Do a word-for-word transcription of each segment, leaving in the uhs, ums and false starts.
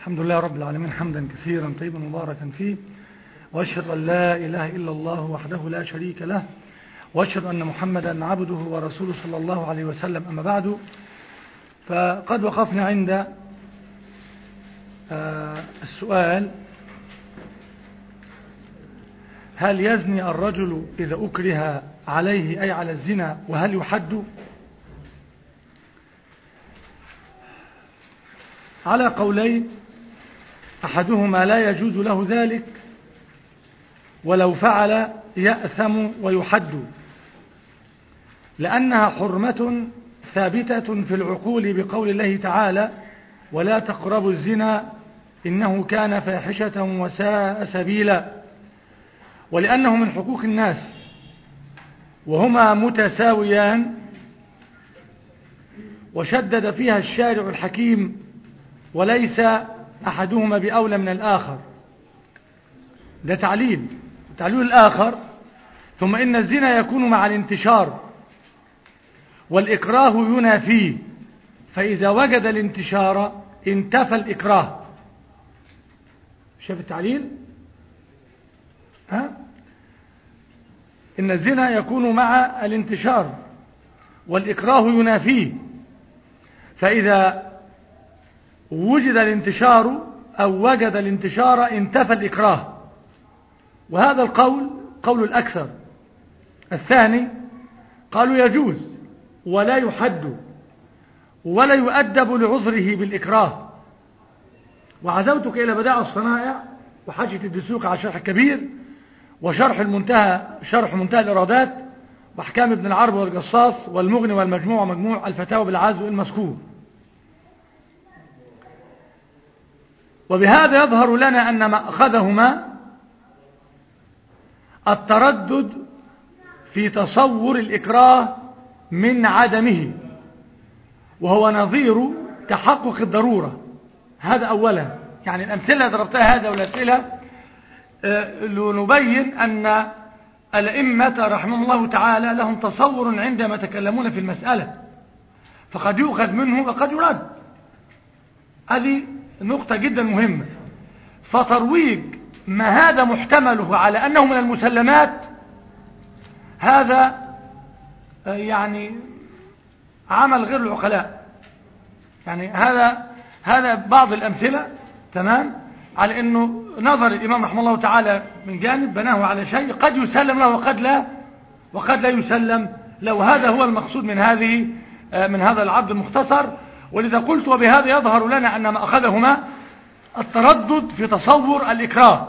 الحمد لله رب العالمين حمدا كثيرا طيبا مباركا فيه، وأشهد أن لا إله إلا الله وحده لا شريك له، وأشهد أن محمدا عبده ورسوله صلى الله عليه وسلم. أما بعد، فقد وقفنا عند السؤال: هل يزني الرجل إذا أكره عليه أي على الزنا، وهل يحد؟ على قولين: أحدهما لا يجوز له ذلك، ولو فعل يأثم ويحد، لأنها حرمة ثابتة في العقول بقول الله تعالى: ولا تقربوا الزنا إنه كان فاحشة وساء سبيلا، ولأنه من حقوق الناس وهما متساويان، وشدد فيها الشارع الحكيم، وليس أحدهما بأولى من الآخر. ده تعليل تعليل الآخر: ثم إن الزنا يكون مع الانتشار، والإكراه ينافيه، فإذا وجد الانتشار انتفى الإكراه. شايف التعليل؟ ها؟ إن الزنا يكون مع الانتشار والإكراه ينافيه، فإذا وجد الانتشار أو وجد الانتشار انتفى الإكراه. وهذا القول قول الأكثر. الثاني قالوا يجوز ولا يحد ولا يؤدب لعذره بالإكراه. وعزوتك إلى بدائع الصنائع وحاشية الدسوق على شرح الكبير، وشرح المنتهى شرح منتهى الإرادات، وأحكام ابن العربي والقصاص، والمغني والمجموع ومجموع الفتاوى بالعزو المذكور. وبهذا يظهر لنا أن مأخذهما التردد في تصور الإكراه من عدمه، وهو نظير تحقق الضرورة. هذا أولا، يعني الأمثلة ضربتها هذا والأسئلة لنبين أن الأئمة رحمهم الله تعالى لهم تصور عندما يتكلمون في المسألة، فقد يؤخذ منه وقد يرد. هذه نقطة جدا مهمة. فترويج ما هذا محتمله على أنه من المسلمات، هذا يعني عمل غير العقلاء. يعني هذا هذا بعض الأمثلة، تمام، على أنه نظر الإمام رحمه الله تعالى من جانب بناه على شيء قد يسلم له وقد لا وقد لا يسلم لو هذا هو المقصود من هذه من هذا العرض المختصر. ولذا قلت: وبهذا يظهر لنا أن ما أخذهما التردد في تصور الإكراه،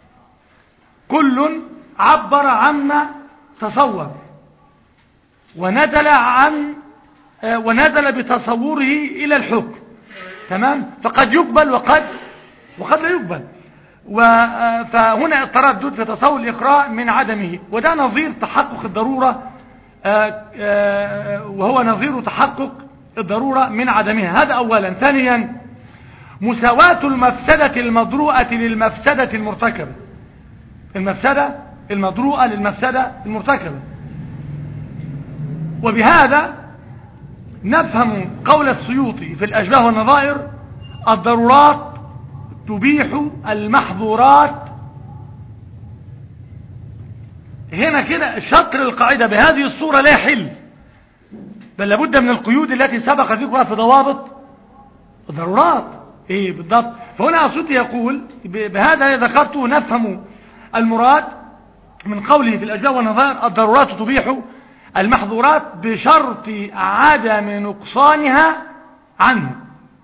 كل عبر عما تصور ونزل عن ونزل بتصوره إلى الحكم، تمام، فقد يقبل وقد وقد لا يقبل. فهنا التردد في تصور الإكراه من عدمه، وده نظير تحقق الضرورة، وهو نظير تحقق الضرورة من عدمها. هذا أولا. ثانيا، مساواة المفسدة المدروءة للمفسدة المرتكبة. المفسدة المدروءة للمفسدة المرتكبة. وبهذا نفهم قول السيوطي في الأشباه والنظائر: الضرورات تبيح المحظورات. هنا كده شطر القاعدة بهذه الصورة لا يحل، بل لابد من القيود التي سبق ذكرها في ضوابط الضرورات. ايه بالضبط؟ فهنا السيوطي يقول: بهذا ذكرته نفهم المراد من قوله في الأشباه والنظائر: الضرورات تبيح المحظورات بشرط عدم نقصانها عنه.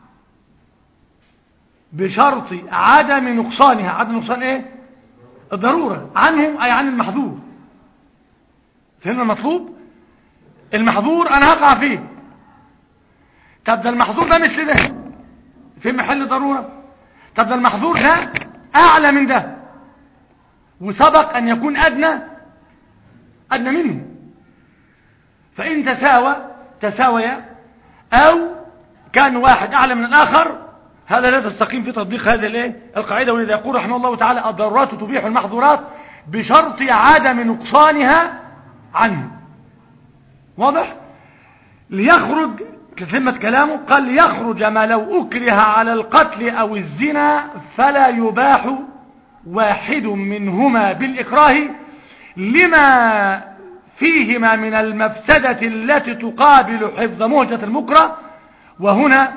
بشرط عدم نقصانها. عدم نقصان ايه؟ الضرورة عنه، اي عن المحظور. فهمنا المطلوب؟ المحظور انا هقع فيه، طب ده المحظور ده مثل ده في محل ضرورة، طب ده المحظور ده اعلى من ده، وسبق ان يكون ادنى ادنى منه. فان تساوى تساويا او كان واحد اعلى من الاخر، هذا لا تستقيم في تطبيق هذه الايه القاعده. ولذا يقول رحمه الله تعالى: الضرورات تبيح المحظورات بشرط عدم نقصانها عنه. واضح؟ ليخرج تتمة كلامه قال ليخرج ما لو أكره على القتل أو الزنا فلا يباح واحد منهما بالإكراه لما فيهما من المفسدة التي تقابل حفظ مهجة المكره. وهنا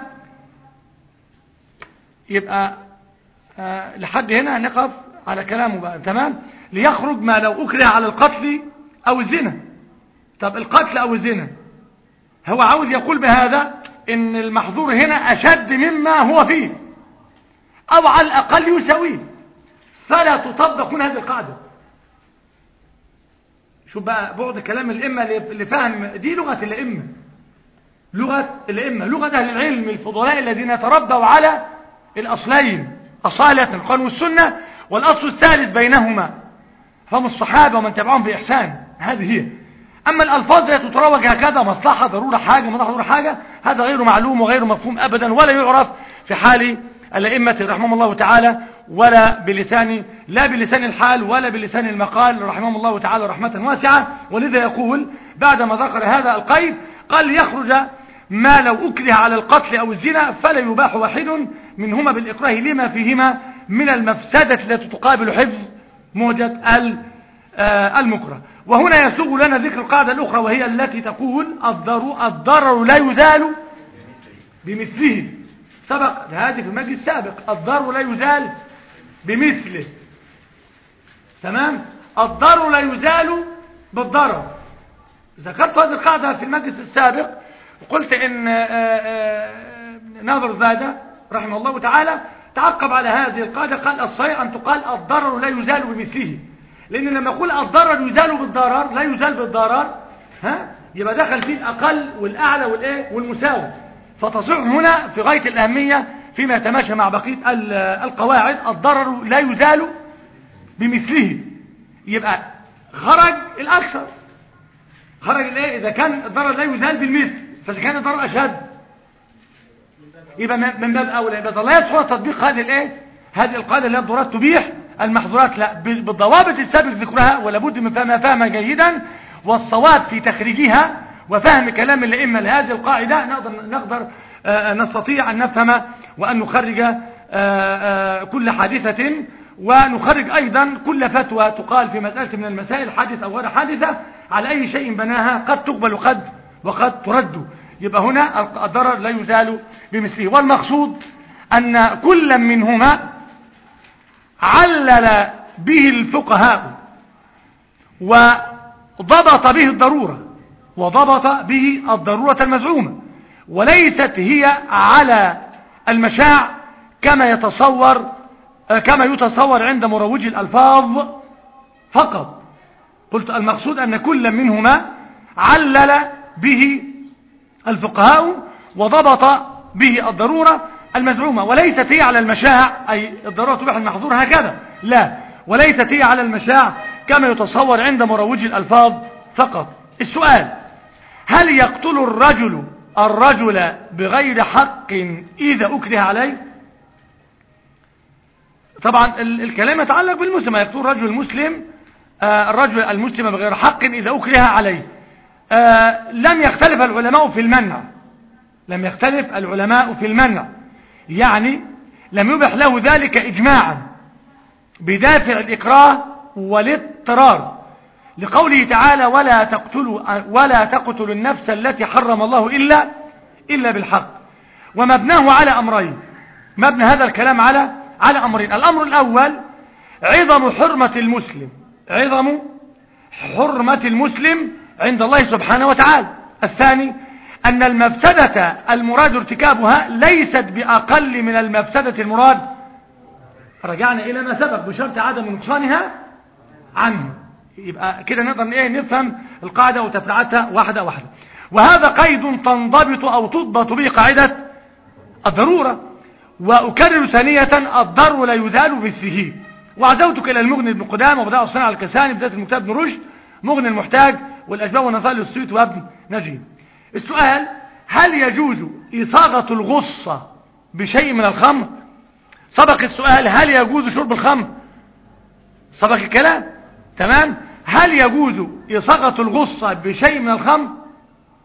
يبقى آه لحد هنا نقف على كلامه بقى. تمام. ليخرج ما لو أكره على القتل أو الزنا. طب القتل أو الزنا هو عاوز يقول بهذا ان المحظور هنا أشد مما هو فيه أو على الأقل يساويه، فلا تطبق هنا هذه القاعدة. شوف بقى بعد كلام الأئمة اللي فهم دي لغة الأئمة، لغة الأئمة، لغة أهل العلم الفضلاء الذين يتربوا على الأصلين أصالة القرآن والسنة، والأصل الثالث بينهما هم الصحابة ومن تبعهم بإحسان. هذه هي. أما الألفاظ التي تتروج هكذا مصلحة ضرورة حاجة مصلحة ضرورة حاجة، هذا غير معلوم وغير مفهوم أبدا، ولا يعرف في حال الأئمة رحمهم الله تعالى، ولا بلسان لا بلسان الحال ولا بلسان المقال رحمهم الله تعالى رحمة واسعة. ولذا يقول بعدما ذكر هذا القيد قال ليخرج ما لو أكره على القتل أو الزنا فلا يباح واحد منهما بالإكراه لما فيهما من المفسدة التي تقابل حفظ مهجة المكره. وهنا يسوغ لنا ذكر القاعدة الأخرى وهي التي تقول الضرر, الضرر لا يزال بمثله. سبق هذه في المجلس السابق، الضرر لا يزال بمثله. تمام. الضرر لا يزال بالضرر. ذكرت هذه القاعدة في المجلس السابق وقلت ان ناظر زادة رحمه الله تعالى تعقب على هذه القاعدة قال الصحيح ان تقال الضرر لا يزال بمثله، لان لما يقول الضرر يزال بالضرر لا يزال بالضرر ها يبقى دخل فيه الاقل والاعلى والايه والمساوي، فتصح هنا في غاية الاهمية فيما يتماشى مع بقية القواعد. الضرر لا يزال بمثله، يبقى خرج الاكثر، خرج الايه اذا كان الضرر لا يزال بالمثل، فاذا كان الضرر اشد يبقى من باب اولى. يبقى لا يصح تطبيق هذه الايه هذه القاعده اللي الضرورات تبيح المحظورات، لا بالضوابط السابق ذكرها، ولا بد من فهمها فهما جيدا، والصواب في تخريجها وفهم كلام الائمه لهذه القاعده نقدر نقدر آآ نستطيع ان نفهم وان نخرج آآ كل حادثه، ونخرج ايضا كل فتوى تقال في مساله من المسائل حادثه او غير حادثه على اي شيء بناها قد تقبل وقد وقد ترد. يبقى هنا الضرر لا يزال بمثله. والمقصود ان كل منهما علل به الفقهاء وضبط به الضرورة وضبط به الضرورة المزعومة، وليست هي على المشاع كما يتصور كما يتصور عند مروجي الألفاظ فقط. قلت المقصود أن كل منهما علل به الفقهاء وضبط به الضرورة المزعومة، وليست هي على المشاع أي الضرورة تبيح المحظور هكذا، لا، وليست هي على المشاع كما يتصور عند مروجي الألفاظ فقط. السؤال: هل يقتل الرجل الرجل بغير حق إذا أكره عليه؟ طبعا الكلام يتعلق بالمسلم، يقتل الرجل المسلم آه الرجل المسلم بغير حق إذا أكره عليه. آه لم يختلف العلماء في المنع، لم يختلف العلماء في المنع، يعني لم يبح له ذلك إجماعا بدافع الإكراه والاضطرار، لقوله تعالى: ولا تقتلوا ولا تقتلوا النفس التي حرم الله إلا إلا بالحق. ومبناه على أمرين، مبنى هذا الكلام على على أمرين. الأمر الأول عظم حرمة المسلم، عظم حرمة المسلم عند الله سبحانه وتعالى. الثاني أن المفسدة المراد ارتكابها ليست بأقل من المفسدة المراد. رجعنا إلى ما سبق بشرط عدم نقصانها عنه. يبقى كده نقدر ايه نفهم القاعدة وتفرعاتها واحدة واحدة. وهذا قيد تنضبط أو تضبط به قاعدة الضرورة. وأكرر ثانية: الضر لا يزال بالسهيل. وعزوتك إلى المغني ابن قدامة وبداء الصنع الكساني، بداية المكتاب ابن رشد، مغني المحتاج، والأشباه والنصائل للسيوط وابن نجيب. السؤال: هل يجوز إصاغة الغصة بشيء من الخمر؟ سبق السؤال: هل يجوز شرب الخمر؟ سبق الكلام. تمام. هل يجوز إصاغة الغصة بشيء من الخمر؟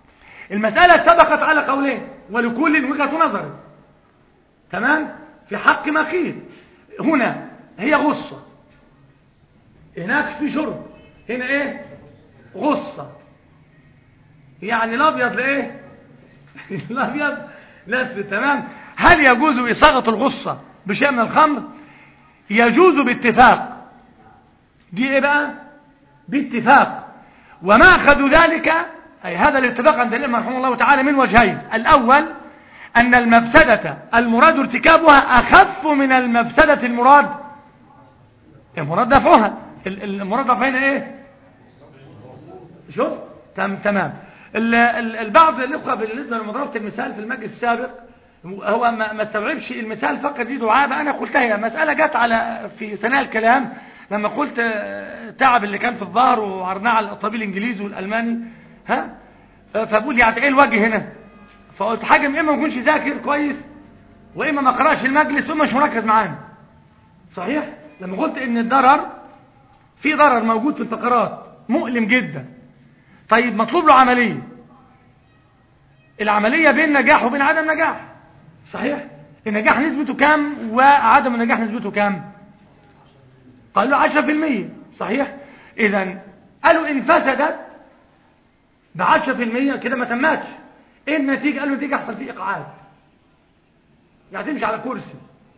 المسألة سبقت على قولين ولكل وجهة نظر، تمام؟ في حق ما قيل. هنا هي غصة، هناك في شرب، هنا ايه؟ غصة، يعني الابيض لايه؟ الابيض لاسود، تمام؟ هل يجوز إصاغة الغصة بشيء من الخمر؟ يجوز باتفاق. دي ايه بقى؟ باتفاق. وما أخذوا ذلك، أي هذا الاتفاق عند الإمام رحمه الله تعالى من وجهين. الأول أن المفسدة المراد ارتكابها أخف من المفسدة المراد المراد دفعها. المراد دفعها هنا ايه؟ شوف تم تمام. البعض الإخوة بالنسبة لمضربة المثال في المجلس السابق هو ما استوعبش المثال فقط دي دعابة. أنا قلتها هي مسألة جت على في ثناء الكلام لما قلت تعب اللي كان في الظهر وعرضناه على الطبيب الإنجليزي والألماني، ها؟ فبقول يعني ايه الوجه هنا؟ فقلت حاجة اما ما يكونش ذاكر كويس، واما ما قرأش المجلس، واما مش مركز معانا. صحيح؟ لما قلت ان الضرر في ضرر موجود في الفقرات مؤلم جدا، طيب مطلوب له عملية، العملية بين نجاح وبين عدم نجاح. صحيح؟ النجاح نسبته كام وعدم النجاح نسبته كام؟ قال له عشرة في المية. صحيح؟ اذا قالوا ان فسدت بعشرة في المية كده ما تماتش. ايه النتيجة؟ قالوا النتيجة يحصل فيه اقعاد، يعني تمشي على كرسي.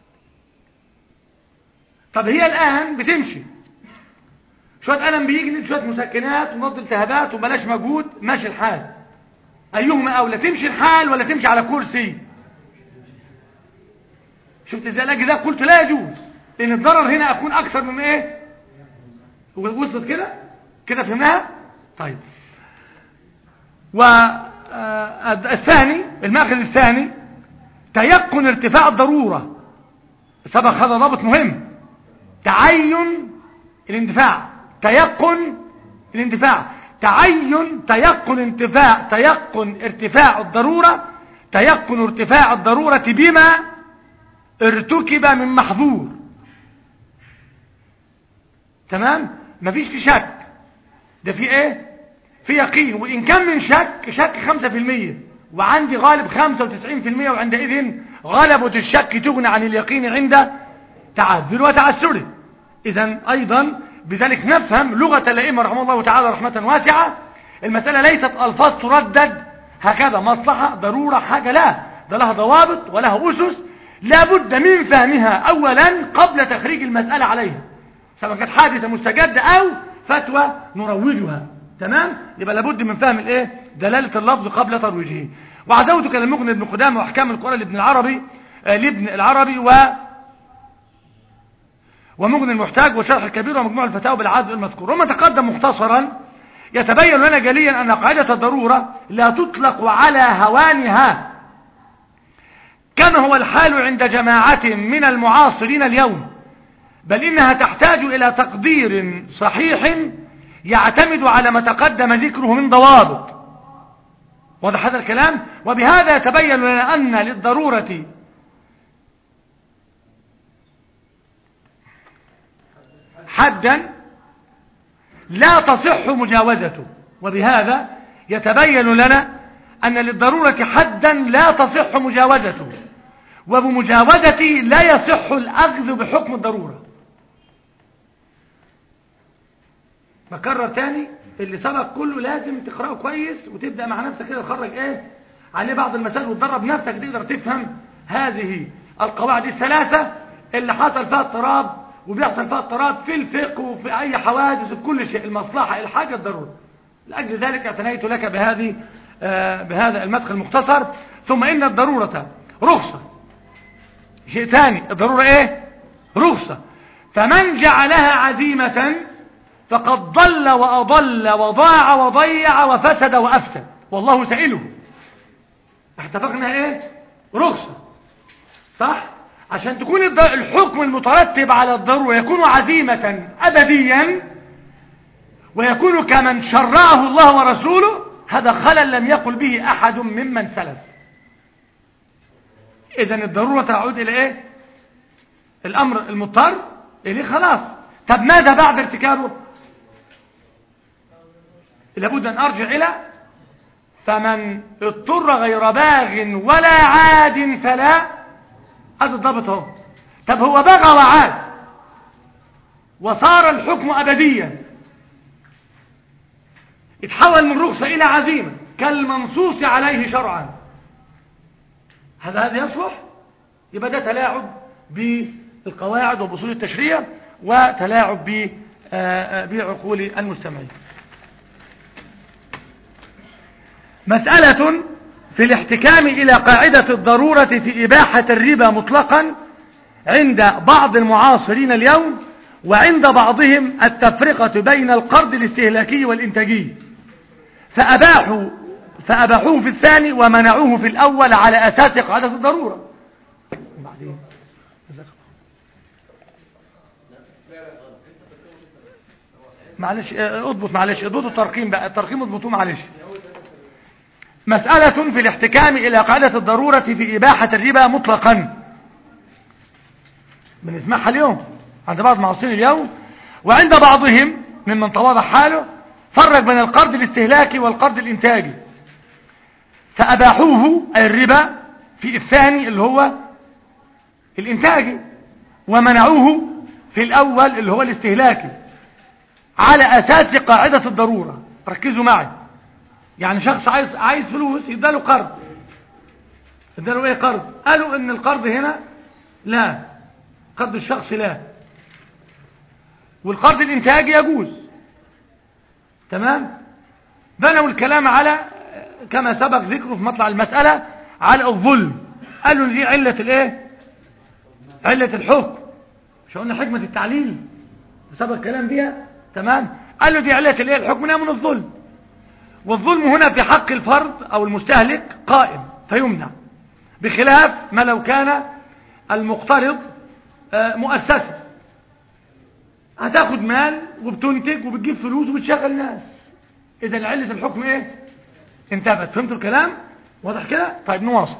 طب هي الان بتمشي، شوية ألم بيجي، شوية مسكنات ومضاد التهابات وبلاش مجهود، ماشي الحال. أيهما أولى، تمشي الحال ولا تمشي على كرسي؟ شفت ازاي الأجل ده؟ قلت لا يجوز، لأن الضرر هنا أكون أكثر من إيه؟ وصلت كده؟ كده فهمناها؟ طيب. والثاني المأخذ الثاني تيقن ارتفاع الضرورة. سبق هذا ضابط مهم، تعين الاندفاع، تيقن الاندفاع، تعين تيقن انتفاع تيقن ارتفاع الضرورة، تيقن ارتفاع الضرورة بما ارتكب من محظور. تمام؟ مفيش في شك، ده في ايه؟ في يقين. وإن كان من شك، شك خمسة في المية وعندي غالب خمسة وتسعين في المية، وعندئذ غلبة الشك تغني عن اليقين عند تعذر وتعسره. إذن أيضا بذلك نفهم لغة الأئمة رحمه الله تعالى رحمة واسعة. المسألة ليست ألفاظ تردد هكذا مصلحة ضرورة حاجة، لا، ده لها ضوابط ولها أسس لابد من فهمها أولا قبل تخريج المسألة عليها، سواء كانت حادثة مستجدة أو فتوى نروجها. تمام؟ يبقى لابد من فهم الايه؟ دلالة اللفظ قبل ترويجه. وعزوتك للمغني ابن قدامة واحكام القرآن لابن العربي آه لابن العربي و ومغني المحتاج وشرح الكبير ومجموع الفتاوى بالعدد المذكور. وما تقدم مختصرا يتبين لنا جليا أن قاعدة الضرورة لا تطلق على هوانها كما هو الحال عند جماعة من المعاصرين اليوم، بل إنها تحتاج إلى تقدير صحيح يعتمد على ما تقدم ذكره من ضوابط. واضح هذا الكلام؟ وبهذا يتبين لنا أن للضرورة حدا لا تصح مجاوزته. وبهذا يتبين لنا أن للضرورة حدا لا تصح مجاوزته، وبمجاوزته لا يصح الأخذ بحكم الضرورة. بكرر تاني اللي سبق كله لازم تقرأه كويس وتبدأ مع نفسك كده تخرج ايه عليه بعض المسائل وتدرب نفسك تقدر تفهم هذه القواعد الثلاثة اللي حصل فيها اضطراب وبيحصل فيها اضطراب في الفقه وفي اي حوادث وفي كل شيء، المصلحة الحاجة الضرورة. لأجل ذلك اعتنيت لك بهذه آه بهذا المدخل المختصر. ثم إن الضرورة رخصة، شيء ثاني، الضرورة ايه؟ رخصة. فمن جعلها عزيمة فقد ضل وأضل وضاع وضيع وفسد وأفسد والله سائله. اتفقنا ايه؟ رخصة، صح؟ عشان تكون الحكم المترتب على الضرورة يكون عزيمة أبديا ويكون كمن شرعه الله ورسوله، هذا خلل لم يقل به أحد ممن سلف. إذن الضرورة تعود إلى إيه؟ الأمر المضطر إليه خلاص. طب ماذا بعد ارتكابه؟ لابد أن أرجع إلى فمن اضطر غير باغ ولا عاد فلا. هذا الضابط اهو. طب هو بغى وعاد وصار الحكم أبديا، اتحول من رخصة إلى عزيمة كالمنصوص عليه شرعا، هذا هذا يصلح؟ يبقى ده تلاعب بالقواعد وبأصول التشريع وتلاعب بعقول المستمعين. مسألة في الاحتكام إلى قاعدة الضرورة في إباحة الربا مطلقا عند بعض المعاصرين اليوم، وعند بعضهم التفرقة بين القرض الاستهلاكي والإنتاجي، فأباحوا فأباحوه في الثاني ومنعوه في الأول على أساس قاعدة الضرورة. بعدين معلش اضبط، معلش اضبط الترقيم بقى، الترقيم اضبطوه معلش. مسألة في الاحتكام إلى قاعدة الضرورة في إباحة الربا مطلقا، بنسمعها اليوم عند بعض المعاصرين اليوم، وعند بعضهم ممن تواضع حاله فرق بين القرض الاستهلاكي والقرض الإنتاجي، فأباحوه الربا في الثاني اللي هو الإنتاجي، ومنعوه في الأول اللي هو الاستهلاكي على أساس قاعدة الضرورة. ركزوا معي، يعني شخص عايز عايز فلوس يداله قرض، يداله ايه قرض؟ قالوا ان القرض هنا لا، قرض الشخص لا، والقرض الانتاجي يجوز. تمام؟ بنوا الكلام على كما سبق ذكره في مطلع المسألة على الظلم. قالوا دي علة الايه؟ علة الحكم. مش قلنا حكمة التعليل سبق الكلام بيها؟ تمام؟ قالوا دي علة الايه؟ الحكم من الظلم، والظلم هنا في حق الفرد او المستهلك قائم فيمنع، بخلاف ما لو كان المقترض مؤسسة هتاخد مال وبتنتج وبتجيب فلوس وبتشغل ناس، اذا علة الحكم ايه؟ انتبهت. فهمتوا الكلام؟ واضح كده؟ طيب نواصل.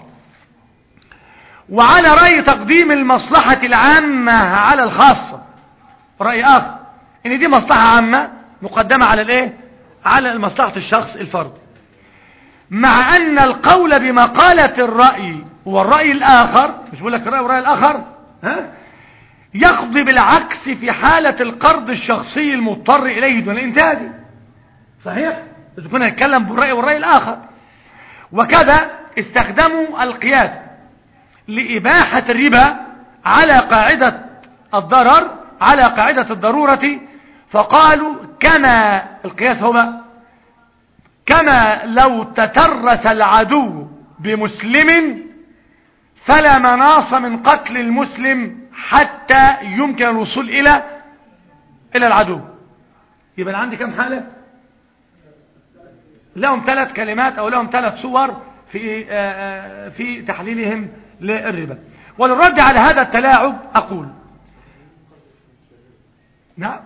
وعلى رأي تقديم المصلحة العامة على الخاصة، رأي آخر ان دي مصلحة عامة مقدمة على الايه؟ على مصلحة الشخص الفرد، مع ان القول بمقالة الرأي والرأي الاخر، مش بقول لك الرأي والرأي الاخر، ها، يقضي بالعكس في حالة القرض الشخصي المضطر اليه دون الانتاجي. صحيح؟ اذا كنا نتكلم بالرأي والرأي الاخر. وكذا استخدموا القياس لإباحة الربا على قاعدة الضرر على قاعدة الضرورة، فقالوا كما القياس هو كما لو تترس العدو بمسلم فلا مناص من قتل المسلم حتى يمكن الوصول إلى إلى العدو. يبقى عندي كم حالة؟ لهم ثلاث كلمات أو لهم ثلاث صور في في تحليلهم للربا. وللرد على هذا التلاعب أقول نعم،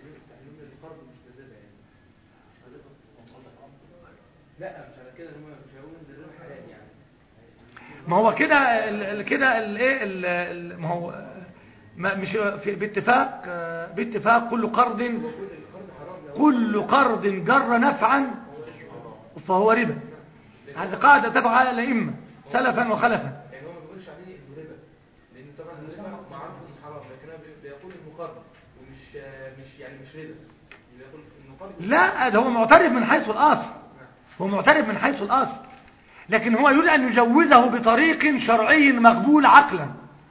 لا مش على كده، هم مش هيقولوا ان الربا حلال يعني. ما هو كده كده الايه، ما هو ما مش في باتفاق باتفاق كل قرض كل قرض جر نفعا فهو ربا. هذه قاعده تبع الائمه سلفا وخلفا. يعني هو ما بيقولش عليه الربا لان طبعا الربا معروف انه حرام، لكن هو بيقول انه قرض ومش مش يعني مش ربا، بيقول انه قرض. لا، ده هو معترف من حيث الاصل، هو معترف من حيث الأصل، لكن هو يريد أن يجوزه بطريق شرعي مقبول عقلا.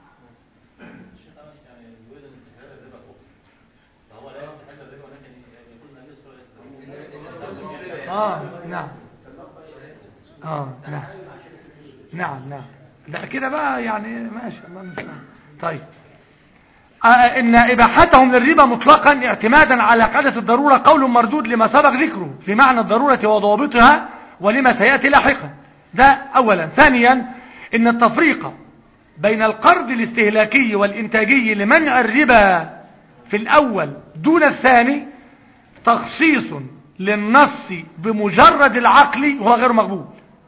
آه نعم آه نعم نعم نعم لا كده بقى يعني ماشي الله المستعان. طيب آه إن إباحتهم للربا مطلقا اعتمادا على قاعدة الضرورة قول مردود لما سبق ذكره في معنى الضرورة وضوابطها ولما سيأتي لاحقا. ده أولا. ثانيا إن التفريق بين القرض الاستهلاكي والإنتاجي لمنع الربا في الأول دون الثاني تخصيص للنص بمجرد العقل وهو غير مقبول.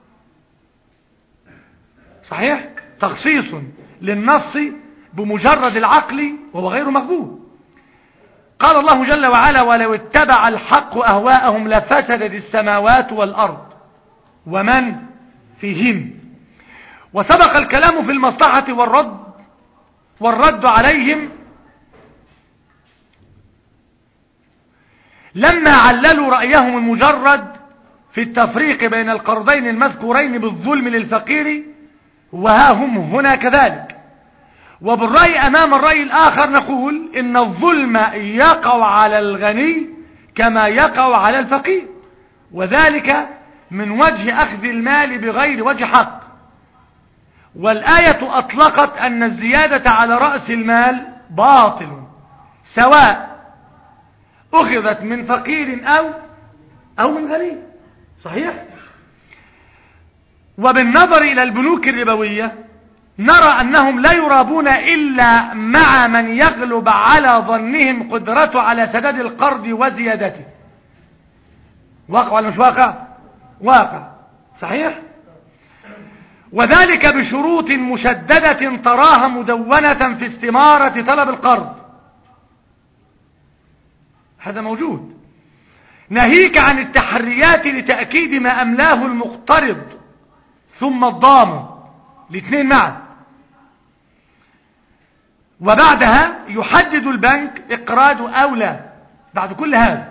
صحيح؟ تخصيص للنص بمجرد العقل وهو غير مقبول. قال الله جل وعلا ولو اتبع الحق أهواءهم لفسدت السماوات والأرض ومن فيهم. وسبق الكلام في المصلحة والرد والرد عليهم لما عللوا رأيهم المجرد في التفريق بين القرضين المذكورين بالظلم للفقير، وها هم هنا كذلك. وبالرأي أمام الرأي الآخر نقول إن الظلم يقع على الغني كما يقع على الفقير، وذلك من وجه أخذ المال بغير وجه حق. والآية أطلقت أن الزيادة على رأس المال باطل سواء أخذت من فقير أو أو من غني. صحيح؟ وبالنظر إلى البنوك الربوية نرى أنهم لا يرابون إلا مع من يغلب على ظنهم قدرته على سداد القرض وزيادته. واقع ولا مش واقع؟ واقع. صحيح؟ وذلك بشروط مشددة تراها مدونة في استمارة طلب القرض. هذا موجود. ناهيك عن التحريات لتأكيد ما أملاه المقترض ثم الضامن، الاثنين معا. وبعدها يحدد البنك إقراضه أو لا. بعد كل هذا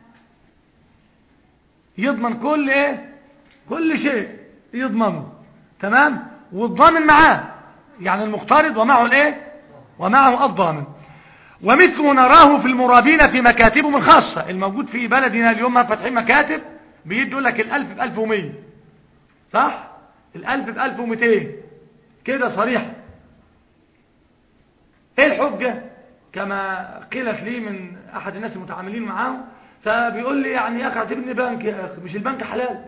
يضمن كل إيه؟ كل شيء يضمنه. تمام؟ والضامن معاه، يعني المقترض ومعه الإيه؟ ومعه الضامن. ومثل نراه في المرابين في مكاتبهم الخاصة الموجود في بلدنا اليوم. ما فاتحين مكاتب بيدوا لك الألف بألف ومية، صح؟ الألف بألف ومتين كده صريح. ايه الحجة؟ كما قيلت لي من احد الناس المتعاملين معاهم، فبيقول لي يعني يا اخي اعتبرني بنك يا اخي، مش البنك حلال؟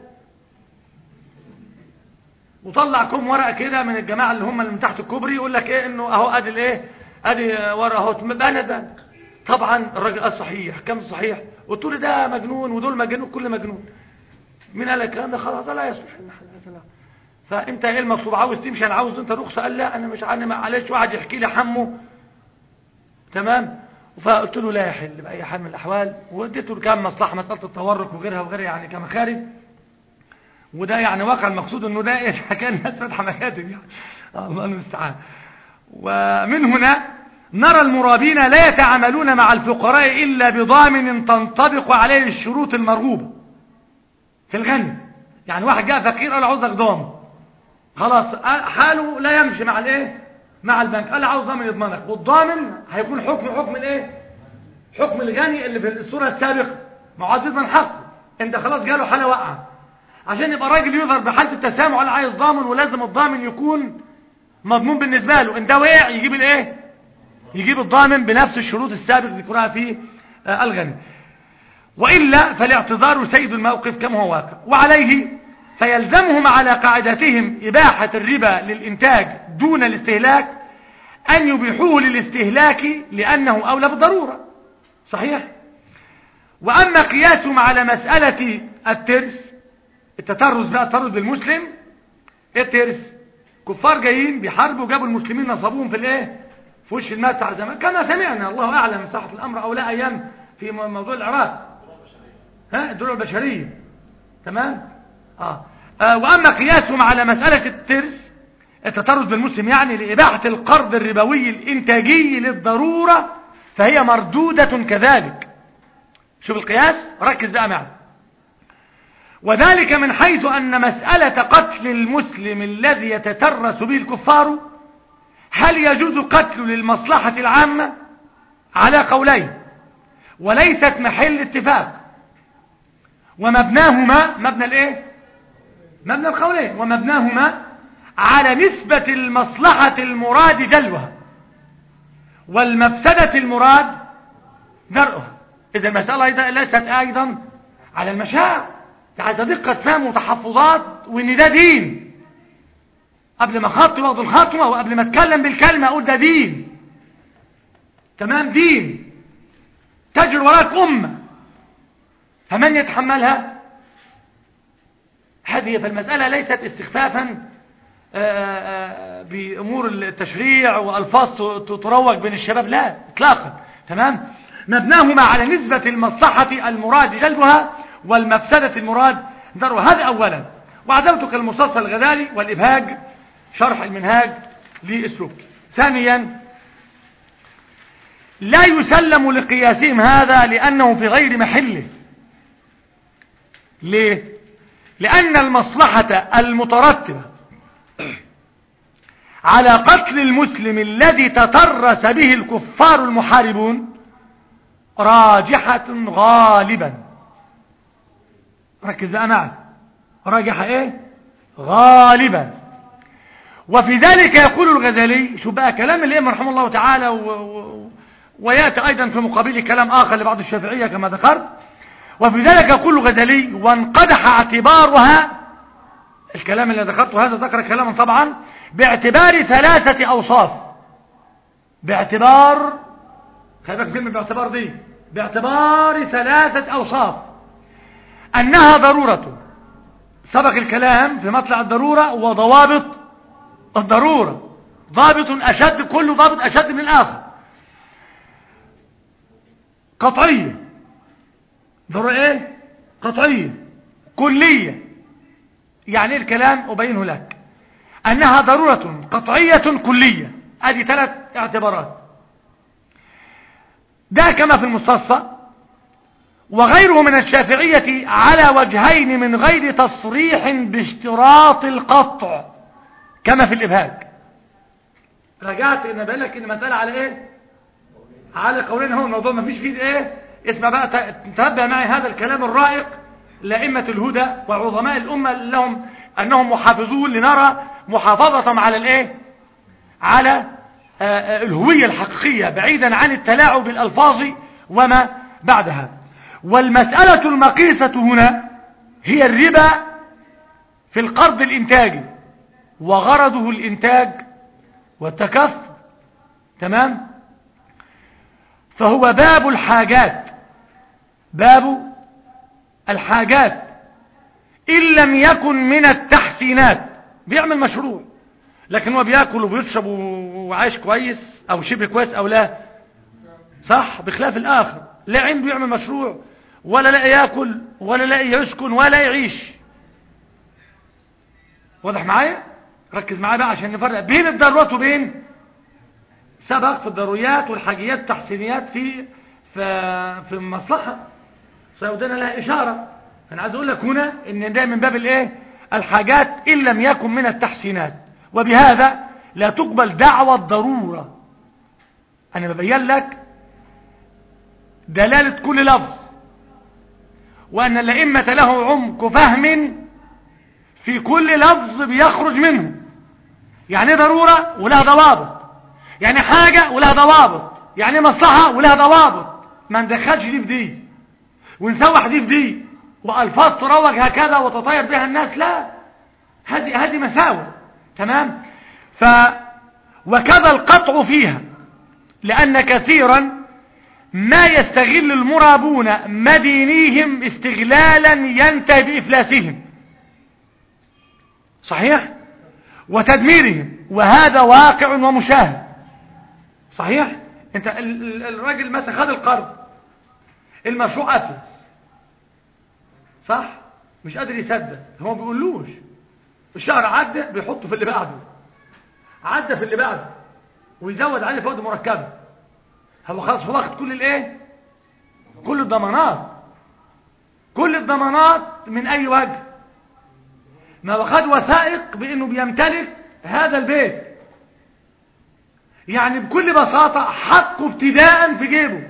وطلع كم ورقه كده من الجماعه اللي هم اللي من تحت الكوبري، يقول لك ايه انه اهو ادي الايه، ادي ورقه اهو بنك بنك. طبعا الراجل قال صحيح. كم صحيح؟ قلت له ده مجنون ودول مجنون، كل مجنون. مين قال الكلام ده؟ خلاص لا يصلح المحل. فانت ايه المطلوب؟ عاوز تمشي؟ انا عاوز انت رخصه. قال لا انا مش عارف، معلش. واحد يحكي لي حمه. تمام. فقلت له لا يحل باي حال من الاحوال، واديته كام مصلحه، مساله التورق وغيرها وغيرها يعني كمخارج. وده يعني واقع المقصود انه ده ايه، كان الناس فاتحه مكاتب يعني. الله المستعان. ومن هنا نرى المرابين لا يتعاملون مع الفقراء الا بضامن تنطبق عليه الشروط المرغوبه في الغني. يعني واحد جاء فقير قال عاوزك ضامن، خلاص حاله لا يمشي مع الايه، مع البنك. قال عاوز ضامن يضمنك، والضامن هيكون حكم حكم الايه، حكم الغني اللي في الصوره السابقه. ما عاوز يضمن حقه. انت خلاص جاله حاله واقعه، عشان يبقى راجل يظهر بحاله التسامح على عايز ضامن، ولازم الضامن يكون مضمون بالنسبه له. ان ده وقع يجيب الايه، يجيب الضامن بنفس الشروط السابقه اللي ذكرها في آه الغني. والا فالاعتذار سيد الموقف كما هو واقع. وعليه فيلزمهم على قاعدتهم إباحة الربا للإنتاج دون الاستهلاك أن يبيحوه للاستهلاك لأنه أولى بالضرورة. صحيح؟ وأما قياسهم على مسألة الترس، التترس بقى، التترس بالمسلم. الترس كفار جايين بيحاربوا، جابوا المسلمين نصبوهم في الايه، في وش الماء بتاع زمان كما سمعنا، الله أعلم صحة الأمر أو لا، أيام في موضوع العراق، ها الدولة البشرية. تمام؟ آه. آه. وأما قياسهم على مسألة الترس، التترس بالمسلم، يعني لإباحة القرض الربوي الإنتاجي للضرورة، فهي مردودة كذلك. شوف القياس، ركز بقى معي. وذلك من حيث أن مسألة قتل المسلم الذي يتترس به الكفار، هل يجوز قتله للمصلحة العامة؟ على قولين، وليست محل اتفاق. ومبناهما مبنى الايه، مبنى القولين، ومبناهما على نسبة المصلحة المراد جلوها والمفسدة المراد درءها. إذا المسألة ليست أيضا على المشاعر، عايزة دقة فهم وتحفظات، وإن ده دين. قبل ما خطوة واخد الخطوة، وقبل ما اتكلم بالكلمة أقول ده دين. تمام؟ دين تجري وراك أمة، فمن يتحملها؟ هذه فالمسألة ليست استخفافا بأمور التشريع وألفاظ تروج بين الشباب، لا اطلاقا. تمام؟ مبناهما على نسبة المصلحة المراد جلبها والمفسدة المراد درها. هذا أولا. وعدمت كالمستصفى الغزالي والإبهاج شرح المنهاج للسبكي. ثانيا لا يسلم لقياسهم هذا لأنه في غير محله. ليه؟ لأن المصلحة المترتبة على قتل المسلم الذي تترس به الكفار المحاربون راجحة غالبا. ركز بقى معي، راجحة ايه؟ غالبا. وفي ذلك يقول الغزالي، شو بقى كلام الإمام رحمه الله تعالى و... و... ويأتي أيضا في مقابل كلام آخر لبعض الشافعية كما ذكرت. وفي ذلك يقول الغزالي وانقدح اعتبارها، الكلام اللي ذكرته هذا ذكر كلاما طبعا باعتبار ثلاثة أوصاف. باعتبار، خلي بالك كلمة باعتبار دي، باعتبار ثلاثة أوصاف: أنها ضرورة، سبق الكلام في مطلع الضرورة وضوابط الضرورة، ضابط أشد، كل ضابط أشد من الآخر. قطعية، ضرورة ايه؟ قطعية. كلية، يعني ايه الكلام أبينه لك، أنها ضرورة قطعية كلية. هذه ثلاث اعتبارات، ده كما في المستصفى. وغيره من الشافعية على وجهين من غير تصريح باشتراط القطع كما في الإبهاج. رجعت ان بقول لك ان المسألة على ايه؟ على قولين. هو الموضوع ما فيش فيه ايه؟ اسمع بقى، تتبع معي هذا الكلام الرائق لأئمة الهدى وعظماء الأمة لهم أنهم محافظون، لنرى محافظتهم على الايه؟ على آه الهوية الحقيقية بعيدا عن التلاعب بالألفاظ وما بعدها. والمسألة المقيسة هنا هي الربا في القرض الإنتاجي، وغرضه الإنتاج والتكثر. تمام؟ فهو باب الحاجات، باب الحاجات إن لم يكن من التحسينات. بيعمل مشروع لكن هو بياكل وبيشرب وعايش كويس أو شبه كويس أو لا، صح؟ بخلاف الآخر لا عنده يعمل مشروع ولا لا ياكل ولا لا يسكن ولا يعيش. واضح معايا؟ ركز معايا بقى عشان نفرق بين الضرورات وبين سبق في الضروريات والحاجيات التحسينيات في في في المصلحة سيودنا لها إشارة. أنا عايز أقول لك هنا إن ده من باب الإيه؟ الحاجات إن لم يكن من التحسينات. وبهذا لا تقبل دعوى الضرورة. أنا ببين لك دلالة كل لفظ، وأن الأئمة له عمق فهم في كل لفظ بيخرج منه. يعني ضرورة ولها ضوابط، يعني حاجة ولها ضوابط، يعني مصلحة ولها ضوابط. ما ندخلش دي في دي ونسوح دي في دي وألفاظ تروج هكذا وتطير بها الناس، لا، هذه هذه مساوئ. تمام؟ ف وكذا القطع فيها، لأن كثيرا ما يستغل المرابون مدينيهم استغلالا ينتهي بإفلاسهم، صحيح؟ وتدميرهم، وهذا واقع ومشاهد. صحيح؟ انت الراجل مثلا خد القرض، المشروع أفلس، صح؟ مش قادر يسدد، هو ما بيقولوش. الشهر عدى بيحطه في اللي بعده، عدى في اللي بعده ويزود عليه فوائد مركبه. هو خلاص هو واخد كل الايه؟ كل الضمانات، كل الضمانات. من اي وجه؟ ما واخد وثائق بانه بيمتلك هذا البيت، يعني بكل بساطة حقه ابتداء في جيبه.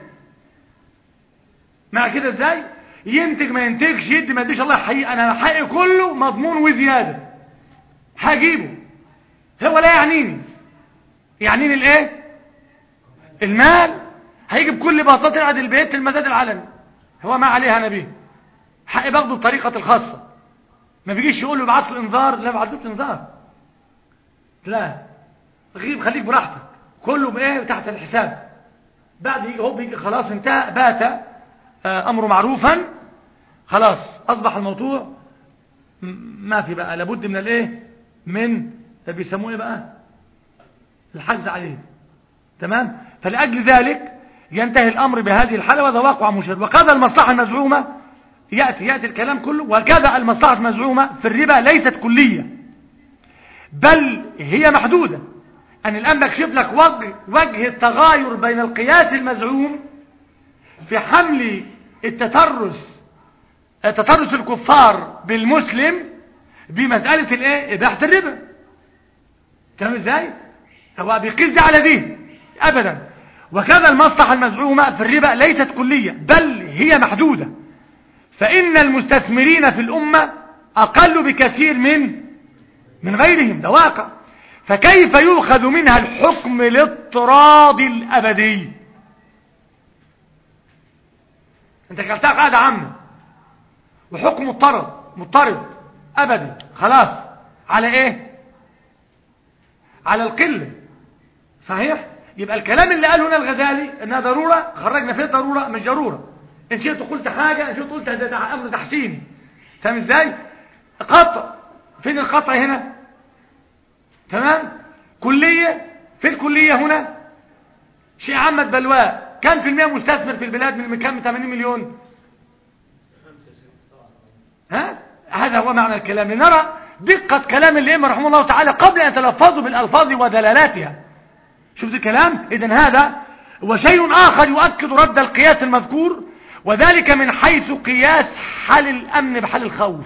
مع كده ازاي؟ ينتج ما ينتجش، يدي ما يديش، الله يحيي، انا حقي كله مضمون وزيادة هجيبه. هو لا يعنيني، يعنيني الايه؟ المال. هيجي بكل بساطة يقعد البيت المزاد العلني، هو ما عليها انا بيه، حقي باخده بطريقة الخاصة. ما بيجيش يقول له ابعت له انذار، لا ابعت له انذار، لا، غيب خليك براحتك، كله بايه؟ تحت الحساب. بعد يجي هو بيجي خلاص انتهى، بات امره معروفا، خلاص اصبح الموضوع ما في بقى، لابد من الايه؟ من بيسموه ايه بقى؟ الحجز عليه. تمام؟ فلأجل ذلك ينتهي الامر بهذه الحالة، وهذا واقع مشاهد. وكذا المصلحة المزعومة يأتي يأتي الكلام كله. وكذا المصلحة المزعومة في الربا ليست كلية، بل هي محدودة. أن الآن بكشف لك وجه, وجه التغاير بين القياس المزعوم في حمل التترس تترس الكفار بالمسلم بمسألة الايه اباحة الربا. تمام ازاي؟ هو بيقيس ده على دي ابدا. وكذا المصلحة المزعومة في الربا ليست كلية، بل هي محدودة، فإن المستثمرين في الأمة أقل بكثير من من غيرهم، ده واقع. فكيف يؤخذ منها الحكم الاضطرادي الأبدي؟ انت كالتاق قاعدة عامة وحكم مضطرد مضطرد أبدي، خلاص. على ايه؟ على القلة، صحيح؟ يبقى الكلام اللي قاله هنا الغزالي انها ضرورة، خرجنا فيه ضرورة مش ضرورة. ان شئت قلت حاجة، ان شئت قلت ده امر تحسيني. فاهم ازاي؟ قطع، فين القطع هنا؟ تمام؟ كلية، في الكلية هنا شيء عامة بلواء. كم في المية مستثمر في البلاد من كم؟ ثمانين مليون. ها؟ هذا هو معنى الكلام، لنرى دقة كلام الإمام رحمه الله تعالى قبل أن يتلفظوا بالألفاظ ودلالاتها. شفت الكلام؟ إذن هذا وشيء آخر يؤكد رد القياس المذكور، وذلك من حيث قياس حال الأمن بحال الخوف.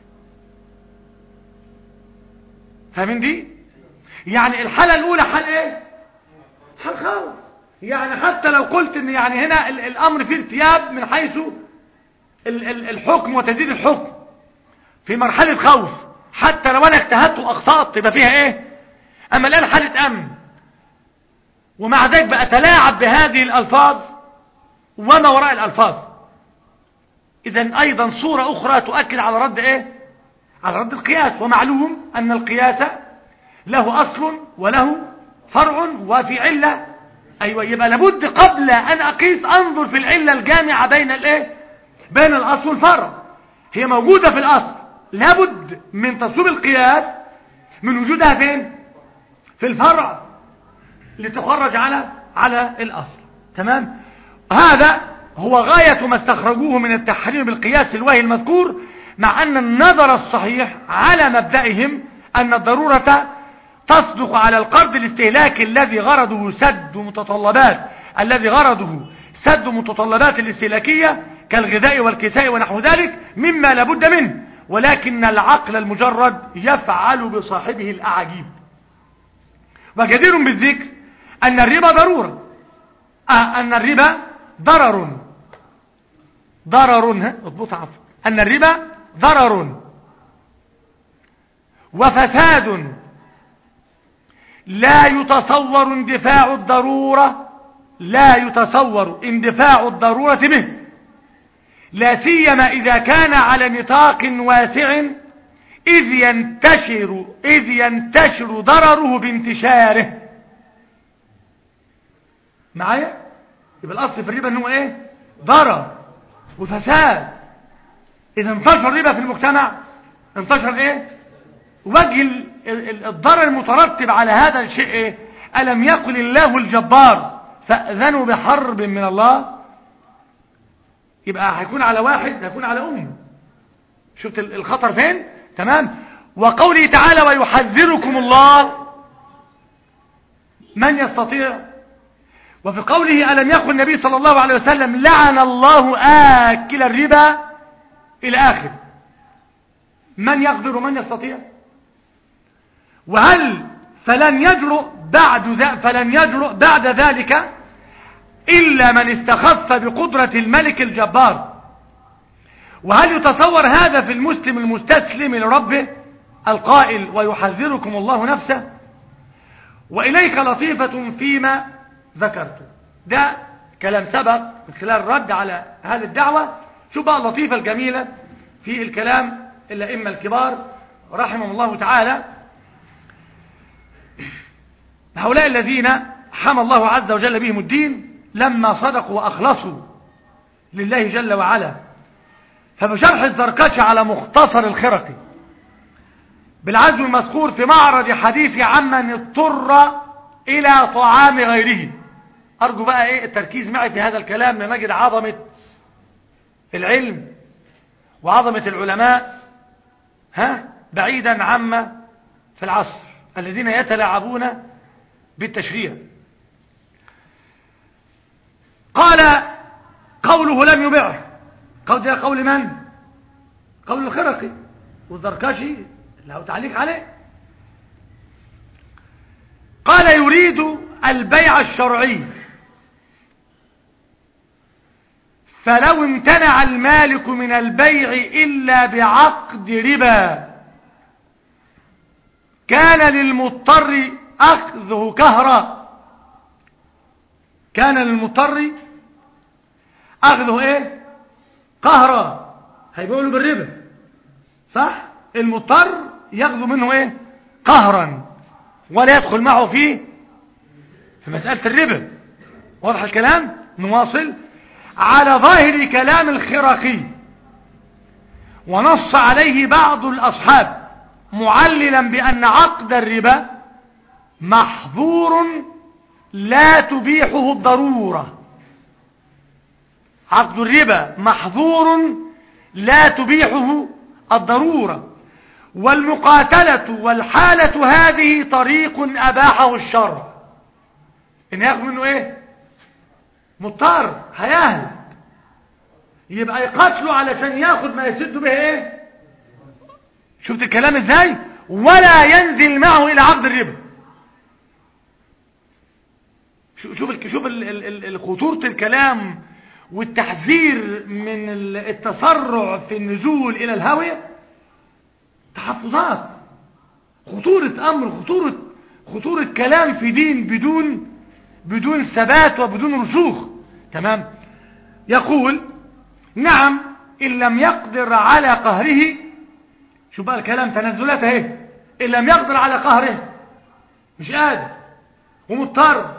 فاهمين دي؟ يعني الحالة الأولى حال إيه؟ حال خوف. يعني حتى لو قلت إن يعني هنا الأمر فيه ارتياب من حيث الحكم وتزيد الحكم في مرحلة خوف، حتى لو أنا اجتهدت وأخطأت يبقى فيها إيه؟ أما الآن حالة أمن، ومع ذلك بقى أتلاعب بهذه الألفاظ وما وراء الألفاظ. إذن أيضا صورة أخرى تؤكد على رد إيه؟ على رد القياس. ومعلوم أن القياس له أصل وله فرع وفي علة. أيوة، يبقى لابد قبل أن أقيس أنظر في العلة الجامعة بين الإيه؟ بين الأصل والفرع. هي موجودة في الأصل، لابد من تصويب القياس من وجودها فين؟ في الفرع لتخرج على على الأصل. تمام؟ هذا هو غاية ما استخرجوه من التحريم بالقياس الواهي المذكور، مع أن النظر الصحيح على مبدئهم أن الضرورة تصدق على القرض الاستهلاكي الذي غرضه سد متطلبات الذي غرضه سد متطلبات الاستهلاكية كالغذاء والكساء ونحو ذلك مما لابد منه، ولكن العقل المجرد يفعل بصاحبه الأعاجيب. وجدير بالذكر أن الربا ضرورة، آه أن الربا ضرر ضرر اضبط عفوا أن الربا ضرر وفساد لا يتصور اندفاع الضرورة لا يتصور اندفاع الضرورة به، لا سيما إذا كان على نطاق واسع إذ ينتشر إذ ينتشر ضرره بانتشاره. معايا؟ يبقى الأصل في الربا أنه إيه؟ ضرر وفساد. إذا انتشر الربا في المجتمع انتشر إيه؟ وجه الضرر المترتب على هذا الشيء إيه؟ ألم يقل الله الجبار فأذنوا بحرب من الله؟ يبقى هيكون على واحد، هيكون على أمة. شفت الخطر فين؟ تمام. وقوله تعالى ويحذركم الله، من يستطيع؟ وفي قوله ألم يقل النبي صلى الله عليه وسلم لعن الله آكل الربا إلى آخر. من يقدر ومن يستطيع؟ وهل فلن يجرؤ بعد ذلك فلن يجرؤ بعد ذلك إلا من استخف بقدرة الملك الجبار. وهل يتصور هذا في المسلم المستسلم لربه القائل ويحذركم الله نفسه؟ وإليك لطيفة فيما ذكرت. ده كلام سبق من خلال الرد على هذه الدعوة. شو بقى اللطيفة الجميلة في الكلام الأئمة الكبار رحمهم الله تعالى، هؤلاء الذين حمى الله عز وجل بهم الدين لما صدقوا وأخلصوا لله جل وعلا. فبشرح الزركشي على مختصر الخرقي بالعزم المذكور في معرض حديث عمن اضطر إلى طعام غيره. أرجو بقى إيه التركيز معي في هذا الكلام لنجد عظمة العلم وعظمة العلماء ها بعيدا عما في العصر الذين يتلاعبون بالتشريع. قال قوله لم يبعه، قول ده قول من؟ قول الخرقي والزركشي له تعليق عليه. قال يريد البيع الشرعي، فلو امتنع المالك من البيع إلا بعقد ربا كان للمضطر أخذه كهرا. كان للمضطر أخذه إيه؟ قهرا. هيقولوا بالربا صح؟ المضطر يأخذ منه إيه؟ قهرا، ولا يدخل معه فيه في مسألة الربا. واضح الكلام؟ نواصل. على ظاهر كلام الخرقي، ونص عليه بعض الأصحاب معللا بأن عقد الربا محظور لا تبيحه الضرورة. عقد الربا محظور لا تبيحه الضرورة، والمقاتلة والحالة هذه طريق أباحه الشرع. إن ياخذ منه إيه؟ مضطر هيهلك، يبقى يقتله علشان ياخذ ما يسد به إيه؟ شفت الكلام إزاي؟ ولا ينزل معه إلى عقد الربا. شوف شوف خطورة الكلام والتحذير من التسرع في النزول إلى الهاوية. تحفظات، خطورة أمر، خطورة خطورة كلام في دين بدون بدون ثبات وبدون رسوخ. تمام. يقول نعم إن لم يقدر على قهره. شو بقى الكلام؟ تنزلات اهي. إن لم يقدر على قهره، مش قادر ومضطر،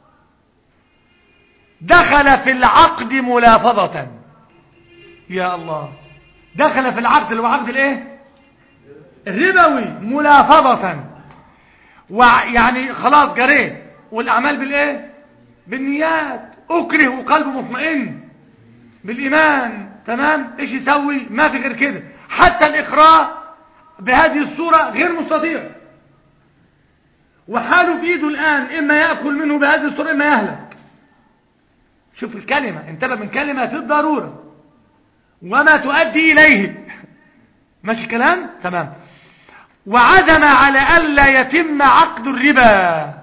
دخل في العقد ملافظة. يا الله، دخل في العقد اللي هو عقد الايه؟ الربوي ملافظة. ويعني خلاص جريت، والأعمال بالايه؟ بالنيات. أكره وقلبه مطمئن بالإيمان. تمام. ايش يسوي؟ ما في غير كده. حتى الإقرار بهذه الصورة غير مستطيع، وحاله في ايده الآن، إما يأكل منه بهذه الصورة إما يهلك. شوف الكلمة، انتبه من كلمة الضرورة وما تؤدي إليه. ماشي الكلام؟ تمام. وعزم على ألا يتم عقد الربا،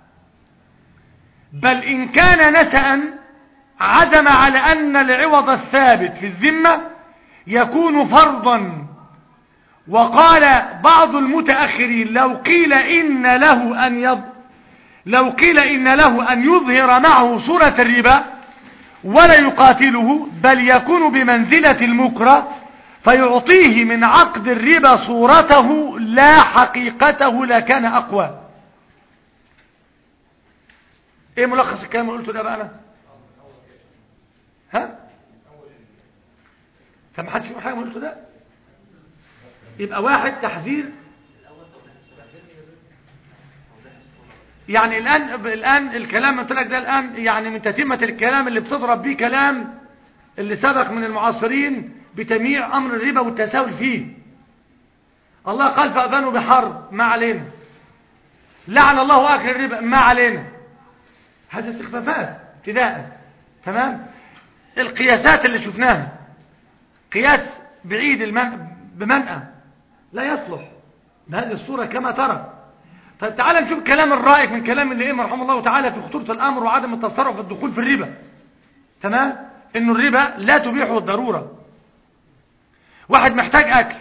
بل إن كان نسأ عزم على أن العوض الثابت في الذمة يكون فرضا. وقال بعض المتأخرين لو قيل إن له أن يض... لو قيل إن له أن يظهر معه صورة الربا ولا يقاتله، بل يكون بمنزلة المكره فيعطيه من عقد الربا صورته لا حقيقته لكان أقوى. ايه ملخص الكلام اللي قلته ده بقى انا؟ ها؟ فما حدش يقول حاجه من قلته ده. يبقى واحد تحذير. يعني الان الان الكلام قلت لك ده الان يعني من تتمه الكلام اللي بتضرب بيه كلام اللي سبق من المعاصرين بتمييع امر الربا والتساهل فيه. الله قال فاذنوا بحرب، ما علينا. لعن الله اكل الربا، ما علينا. هذه استخفافات ابتداء. تمام. القياسات اللي شفناها قياس بعيد المن... بمنأى لا يصلح بهذه الصورة كما ترى. طيب تعال نشوف كلام الرائق من كلام اللي إيه رحمه الله تعالى في خطورة الأمر وعدم التسرع في الدخول في الربا. تمام. إنه الربا لا تبيحه الضرورة. واحد محتاج أكل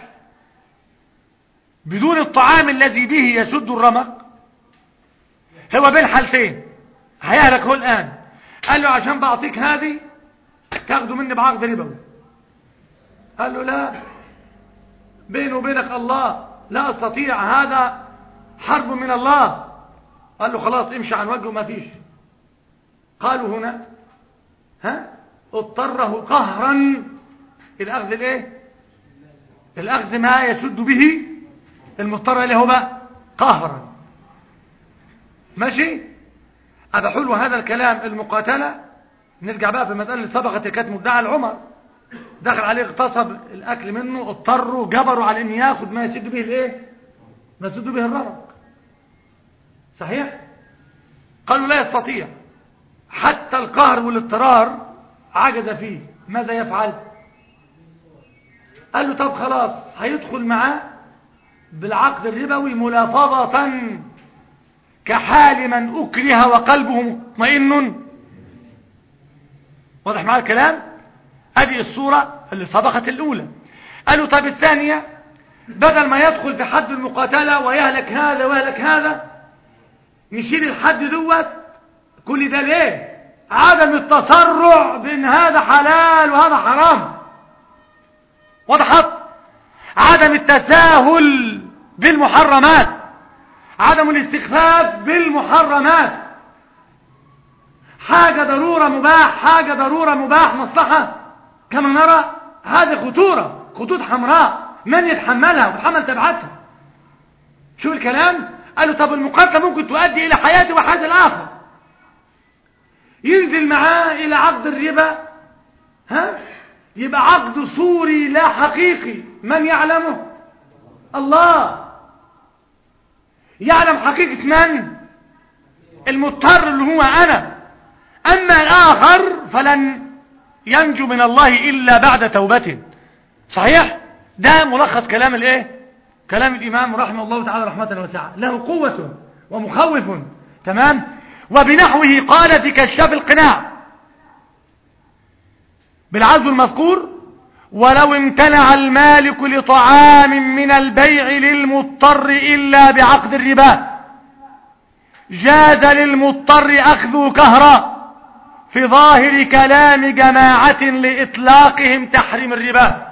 بدون الطعام الذي به يسد الرمق، هو بين حالتين، هيهلك هو الآن. قال له عشان بعطيك هذه تاخده مني بعقد ربوي. قال له لا، بينه وبينك الله لا استطيع، هذا حرب من الله. قال له خلاص امشي عن وجهه ما فيش. قالوا هنا ها اضطره قهرا الى اخذ الايه؟ الاخذ ما يسد به المضطر اللي هو بقى قهرا. ماشي. ابقى حلو هذا الكلام. المقاتله نرجع بقى في المساله اللي سبقت كانت مدعى لعمر دخل عليه اغتصب الاكل منه، اضطروا جبروا على ان ياخد ما يسد به الايه، ما يسد به الرمق. صحيح؟ قالوا لا يستطيع، حتى القهر والاضطرار عجز فيه، ماذا يفعل؟ قال له طب خلاص هيدخل معاه بالعقد الربوي ملافظة كحال من أكره وقلبه مطمئن. واضح معايا الكلام؟ ادي الصورة اللي سبقت الأولى. قالوا طب الثانية، بدل ما يدخل في حد المقاتلة ويهلك هذا ويهلك هذا، نشيل الحد دوت. كل ده ليه؟ عدم التسرع بين هذا حلال وهذا حرام. وضحت؟ عدم التساهل بالمحرمات، عدم الاستخفاف بالمحرمات. حاجة ضرورة مباح، حاجة ضرورة مباح مصلحة، كما نرى هذه خطورة، خطوط حمراء، من يتحملها ويتحمل تبعاتها؟ شو الكلام؟ قالوا طب المقاتلة ممكن تؤدي إلى حياته وحياة الآخر، ينزل معاه إلى عقد الربا، ها؟ يبقى عقد صوري لا حقيقي. من يعلمه؟ الله يعلم حقيقة من؟ المضطر اللي هو أنا. أما الآخر فلن ينجو من الله إلا بعد توبته. صحيح؟ ده ملخص كلام الايه؟ كلام الإمام رحمه الله تعالى رحمة واسعة، له قوة ومخوف. تمام؟ وبنحوه قال في كشاف القناع بالعزو المذكور: ولو امتنع المالك لطعام من البيع للمضطر إلا بعقد الربا جاز للمضطر أخذه كهرا في ظاهر كلام جماعة لإطلاقهم تحريم الربا.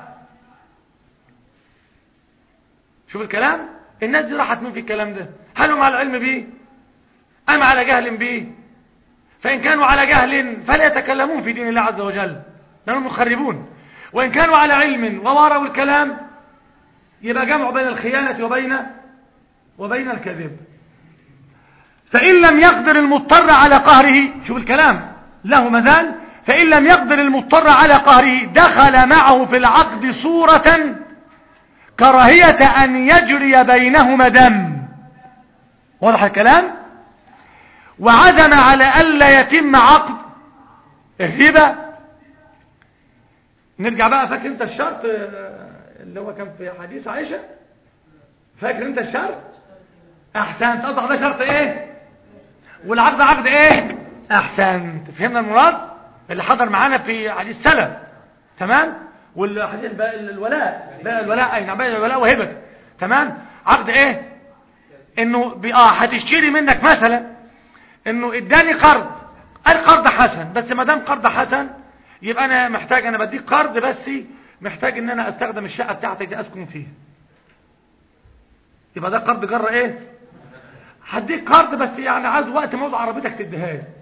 شوف الكلام، الناس دي راحت من في الكلام ده؟ هل هم على علم به أم على جهل به؟ فإن كانوا على جهل فلا يتكلمون في دين الله عز وجل لأنهم مخربون، وإن كانوا على علم وواروا الكلام يبقى جمعوا بين الخيانة وبين وبين الكذب. فإن لم يقدر المضطر على قهره، شوف الكلام له مذال، فإن لم يقدر المضطر على قهره دخل معه في العقد صورة كراهية أن يجري بينهما دم. واضح الكلام؟ وعزم على ألا يتم عقد الربا. نرجع بقى، فاكر انت الشرط اللي هو كان في حديث عائشة؟ فاكر انت الشرط؟ احسنت. اصبح ده شرط ايه؟ والعقد عقد ايه؟ احسنت. فهمنا المراد اللي حضر معانا في حديث سلم. تمام؟ والحديث بقى الولاء، بقى الولاء اين بقى الولاء وهبك. تمام؟ عقد ايه؟ انه اه هتشتري منك مثلا انه اداني قرض، القرض حسن، بس ما دام قرض حسن يبقى انا محتاج، انا بديك قرض بس محتاج ان انا استخدم الشقه بتاعتك دي اسكن فيها، يبقى ده قرض جره ايه؟ هديك قرض بس يعني عايز وقت موضع عربيتك تديها لي.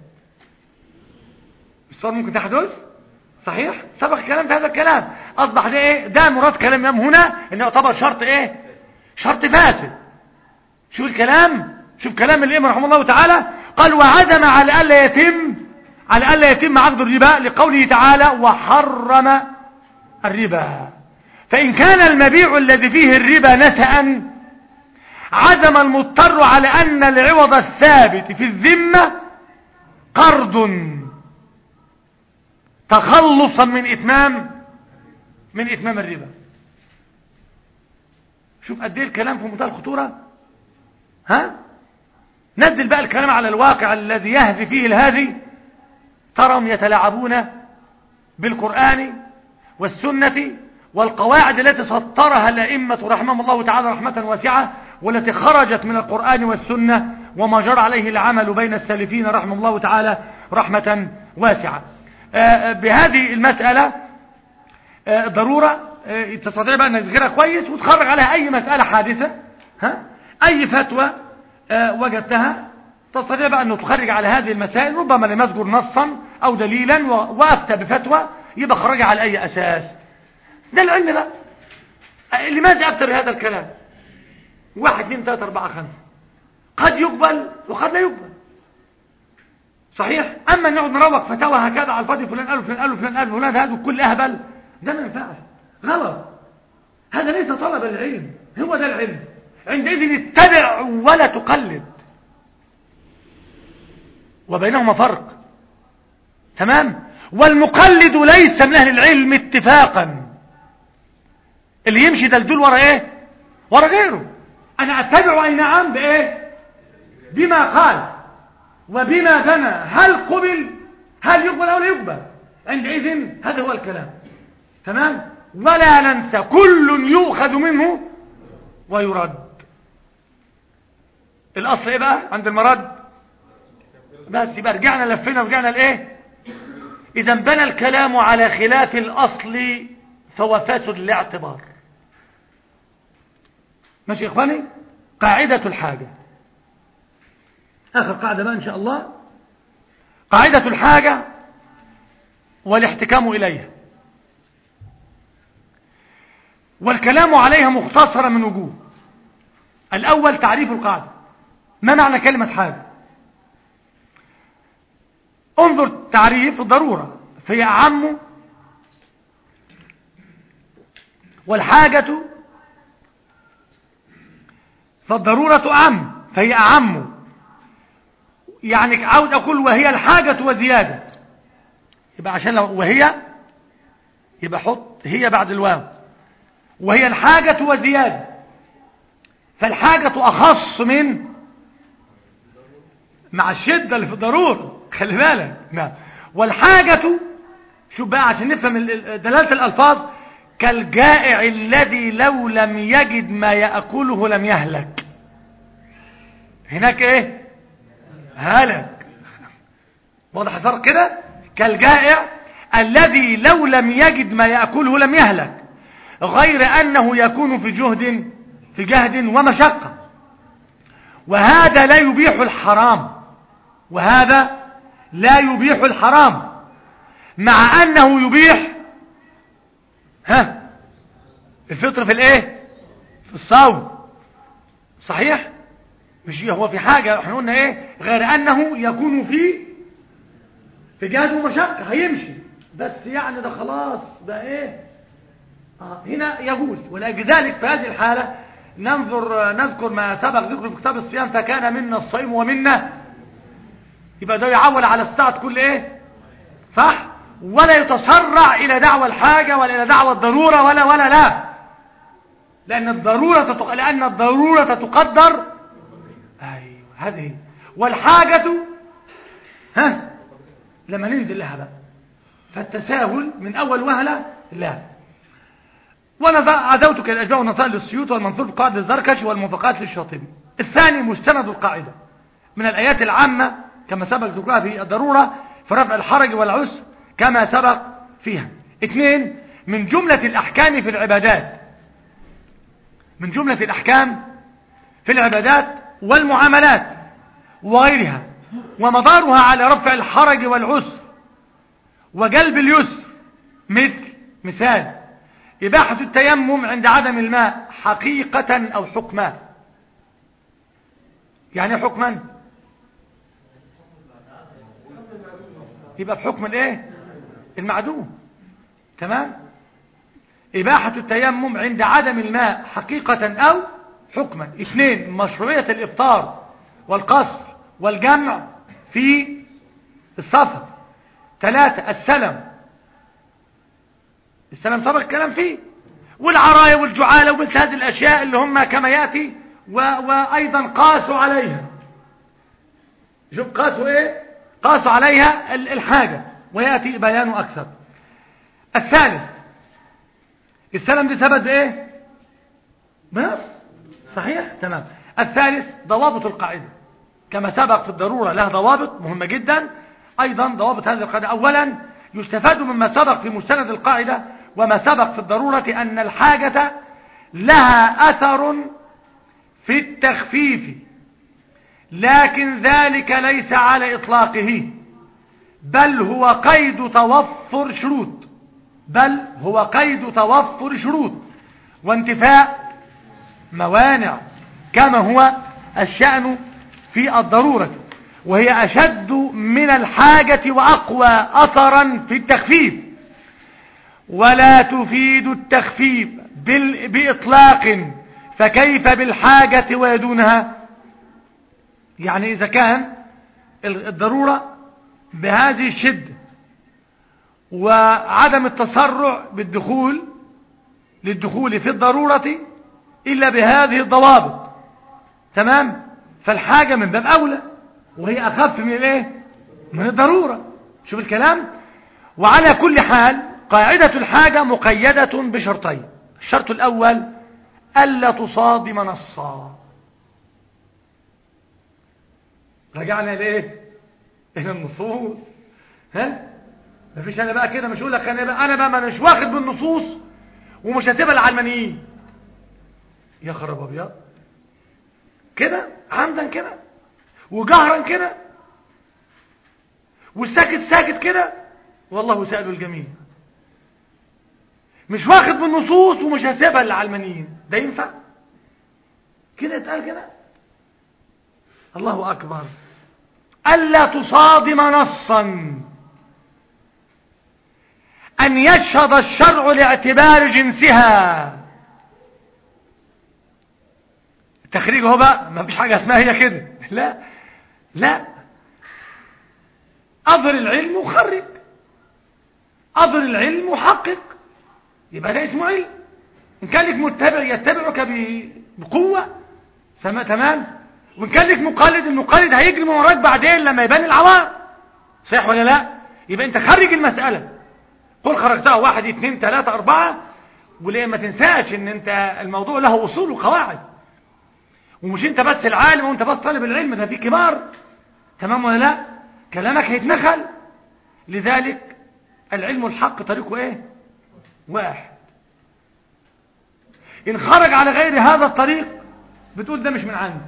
الصور ممكن تحدث. صحيح؟ سبق الكلام في هذا الكلام. اصبح ده ايه؟ ده مراد كلام هنا انه يعتبر شرط ايه؟ شرط فاسد. شوف الكلام، شوف كلام الامام رحمه الله تعالى، قال وعزم على الا يتم على الا يتم عقد الربا لقوله تعالى وحرم الربا. فان كان المبيع الذي فيه الربا نسأ عزم المضطر على ان العوض الثابت في الذمة قرض تخلصا من اتمام من اتمام الربا. شوف قد ايه الكلام في منتهى الخطورة. ها؟ نزل بقى الكلام على الواقع الذي يهذي فيه الهادي، ترهم يتلاعبون بالقرآن والسنة والقواعد التي سطرها الأئمة رحمهم الله تعالى رحمة واسعة، والتي خرجت من القرآن والسنة وما جرى عليه العمل بين السالفين رحمه الله تعالى رحمة واسعة. آه بهذه المسألة آه ضرورة آه تستطيع بقى أن نذكرها كويس وتخرج عليها أي مسألة حادثة. ها؟ أي فتوى آه وجدتها تستطيع بقى أن تخرج على هذه المسائل، ربما لم يذكر نصا أو دليلا وأفتى بفتوى يبقى خرج على أي أساس. ده العلم بقى. لماذا أفتى بهذا الكلام؟ واحد اثنين ثلاثة أربعة خمسة، قد يقبل وقد لا يقبل. صحيح؟ أما نقعد نروق فتاوى هكذا على الفاضي، فلان قال فلان قال فلان قال فلان، هذا كل أهبل ده ما ينفعش، غلط، هذا ليس طلب العلم، هو ده العلم. عندئذ اتبع ولا تقلد، وبينهما فرق. تمام. والمقلد ليس من اهل العلم اتفاقا، اللي يمشي دلدول ورا ايه؟ ورا غيره. انا اتبع اي نعم بايه؟ بما قال وبما بنى، هل قبل، هل يقبل او لا يقبل. عندئذ هذا هو الكلام. تمام. ولا ننسى كل يؤخذ منه ويرد. الاصل ايه بقى عند المرد؟ بس يبقى رجعنا لفينا ورجعنا لايه؟ اذا بنى الكلام على خلاف الاصل فهو فاسد الاعتبار. ماشي يا اخواني؟ قاعدة الحاجة، اخر قاعدة بقى ان شاء الله، قاعدة الحاجة والاحتكام اليها، والكلام عليها مختصرة من وجوه. الاول تعريف القاعدة. ما معنى كلمة حاجة؟ انظر تعريف الضرورة فهي أعم، والحاجة فالضرورة أعم فهي أعم. يعني عاوز أقول وهي الحاجة وزيادة، يبقى عشان لو وهي يبقى حط هي بعد الواو، وهي الحاجة وزيادة، فالحاجة أخص من مع الشدة اللي في الضرورة، خلي بالك. نعم. والحاجة شوف بقى عشان نفهم دلالة الألفاظ، كالجائع الذي لو لم يجد ما يأكله لم يهلك. هناك ايه؟ هلك. واضح الفرق كده؟ كالجائع الذي لو لم يجد ما يأكله لم يهلك، غير أنه يكون في جهد في جهد ومشقة، وهذا لا يبيح الحرام، وهذا لا يبيح الحرام، مع أنه يبيح ها الفطر في الايه؟ في الصوم. صحيح؟ مش هو في حاجة احنا قلنا ايه؟ غير أنه يكون في في جهد ومشقة، هيمشي بس يعني ده خلاص ده ايه؟ آه هنا يجوز. ولذلك في هذه الحالة ننظر نذكر ما سبق ذكره في كتاب الصيام، فكان منا الصيم ومنا، يبقى ده يعول على الساعة كل ايه؟ صح؟ ولا يتسرع الى دعوى الحاجة ولا الى دعوى الضرورة ولا ولا لا، لان الضرورة تق... لان الضرورة تقدر. ايوه هذه. والحاجة ها لما ننزل لها بقى، فالتساهل من اول وهلة لا. وانا عدوتك الأجواء والنصائح للسيوط والمنصور في قاعدة الزركشي والموافقات للشاطبي. الثاني مستند القاعدة من الآيات العامة كما سبق ذكرها في الضرورة في رفع الحرج والعسر كما سبق فيها. اثنين من جملة الأحكام في العبادات، من جملة الأحكام في العبادات والمعاملات وغيرها، ومدارها على رفع الحرج والعسر وجلب اليسر، مثل مثال إباحة التيمم عند عدم الماء حقيقة أو حكما. يعني حكما يبقى بحكم الايه؟ المعدوم. تمام. إباحة التيمم عند عدم الماء حقيقة أو حكما. اثنين مشروعية الإفطار والقصر والجمع في السفر. ثلاثة السلم، السلام سبق الكلام فيه، والعراية والجعالة ومثل هذه الأشياء اللي هم كما يأتي و... وأيضا قاسوا عليها. شوف قاسوا إيه؟ قاسوا عليها الحاجة، ويأتي بيانه أكثر. الثالث السلام دي ثبت إيه؟ بس صحيح. تمام. الثالث ضوابط القاعدة كما سبق في الضرورة، لها ضوابط مهمة جدا. أيضا ضوابط هذه القاعدة، أولا يستفاد مما سبق في مستند القاعدة وما سبق في الضرورة أن الحاجة لها أثر في التخفيف، لكن ذلك ليس على إطلاقه، بل هو قيد توفر شروط، بل هو قيد توفر شروط وانتفاء موانع، كما هو الشأن في الضرورة، وهي أشد من الحاجة وأقوى أثرا في التخفيف. ولا تفيد التخفيف بال... بإطلاق، فكيف بالحاجة ويدونها؟ يعني إذا كان الضرورة بهذه الشدة وعدم التسرع بالدخول للدخول في الضرورة إلا بهذه الضوابط، تمام، فالحاجة من باب أولى وهي أخف من الايه؟ من الضرورة. شوف الكلام. وعلى كل حال قاعدة الحاجة مقيدة بشرطين. الشرط الأول ألا تصادم نصا. رجعنا لإيه؟ إلى النصوص. ها؟ مفيش أنا بقى كده مش أقول لك أنا بقى أنا بقى ما مش واخد بالنصوص ومش هتبقى العلمانيين. يا خراب أبيض كده عمدا كده وجهرا كده والساكت ساكت كده، والله سألوا الجميع. مش واخد بالنصوص ومش هسيبها للعلمانيين، ده ينفع كده يتقال كده؟ الله أكبر. ألا تصادم نصا، أن يشهد الشرع لاعتبار جنسها. التخريج هو بقى ما فيش حاجة اسمها هي كده، لا لا، أظهر العلم وخرج، أظهر العلم وحقق، يبقى ده اسمه علم. إن كان لك متبع يتبعك بقوة تمام، وإن كان لك مقلد المقلد هيجري من وراك بعدين لما يبان العوار، صحيح ولا لا؟ يبقى أنت خرج المسألة، قل خرجتها واحد اثنين ثلاثة أربعة، وليه ما تنساش إن أنت الموضوع له أصول وقواعد، ومش أنت بس العالم وأنت بس طالب العلم، ده في كبار، تمام ولا لا؟ كلامك هيتنخل. لذلك العلم الحق طريقه ايه؟ واحد. ان خرج على غير هذا الطريق بتقول ده مش من عندي،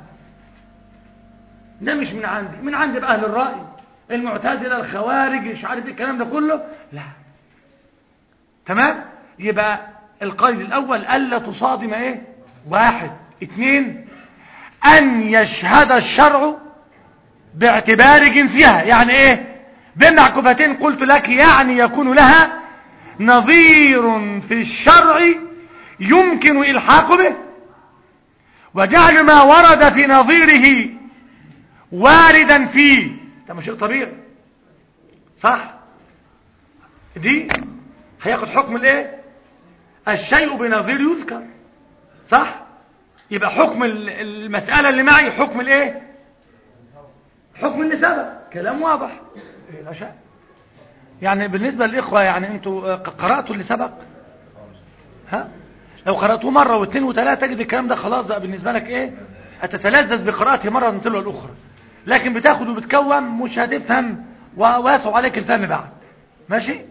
ده مش من عندي، من عندي بأهل الرأي المعتزلة الخوارج مش عارف الكلام ده كله، لا. تمام. يبقى القيد الاول الا تصادم ايه؟ واحد. اثنين ان يشهد الشرع باعتبار جنسها. يعني ايه؟ بين عكفتين قلت لك، يعني يكون لها نظير في الشرع يمكن الحاق به، وجعل ما ورد في نظيره واردا فيه. ده مش شيء طبيعي، صح؟ دي هياخد حكم الايه؟ الشيء بنظير يذكر، صح؟ يبقى حكم المسألة اللي معي حكم الايه؟ حكم اللي سبق. كلام واضح. إيه لا شيء. يعني بالنسبة للإخوة، يعني انتوا قرأتوا اللي سبق؟ ها؟ لو قرأتوه مرة واثنين وثلاثة تجد الكلام ده خلاص بقى بالنسبة لك ايه؟ هتتلذذ بقراءته مرة تلو الأخرى. لكن بتاخد وبتكون مش هتفهم وواسع عليك الفهم بعد. ماشي؟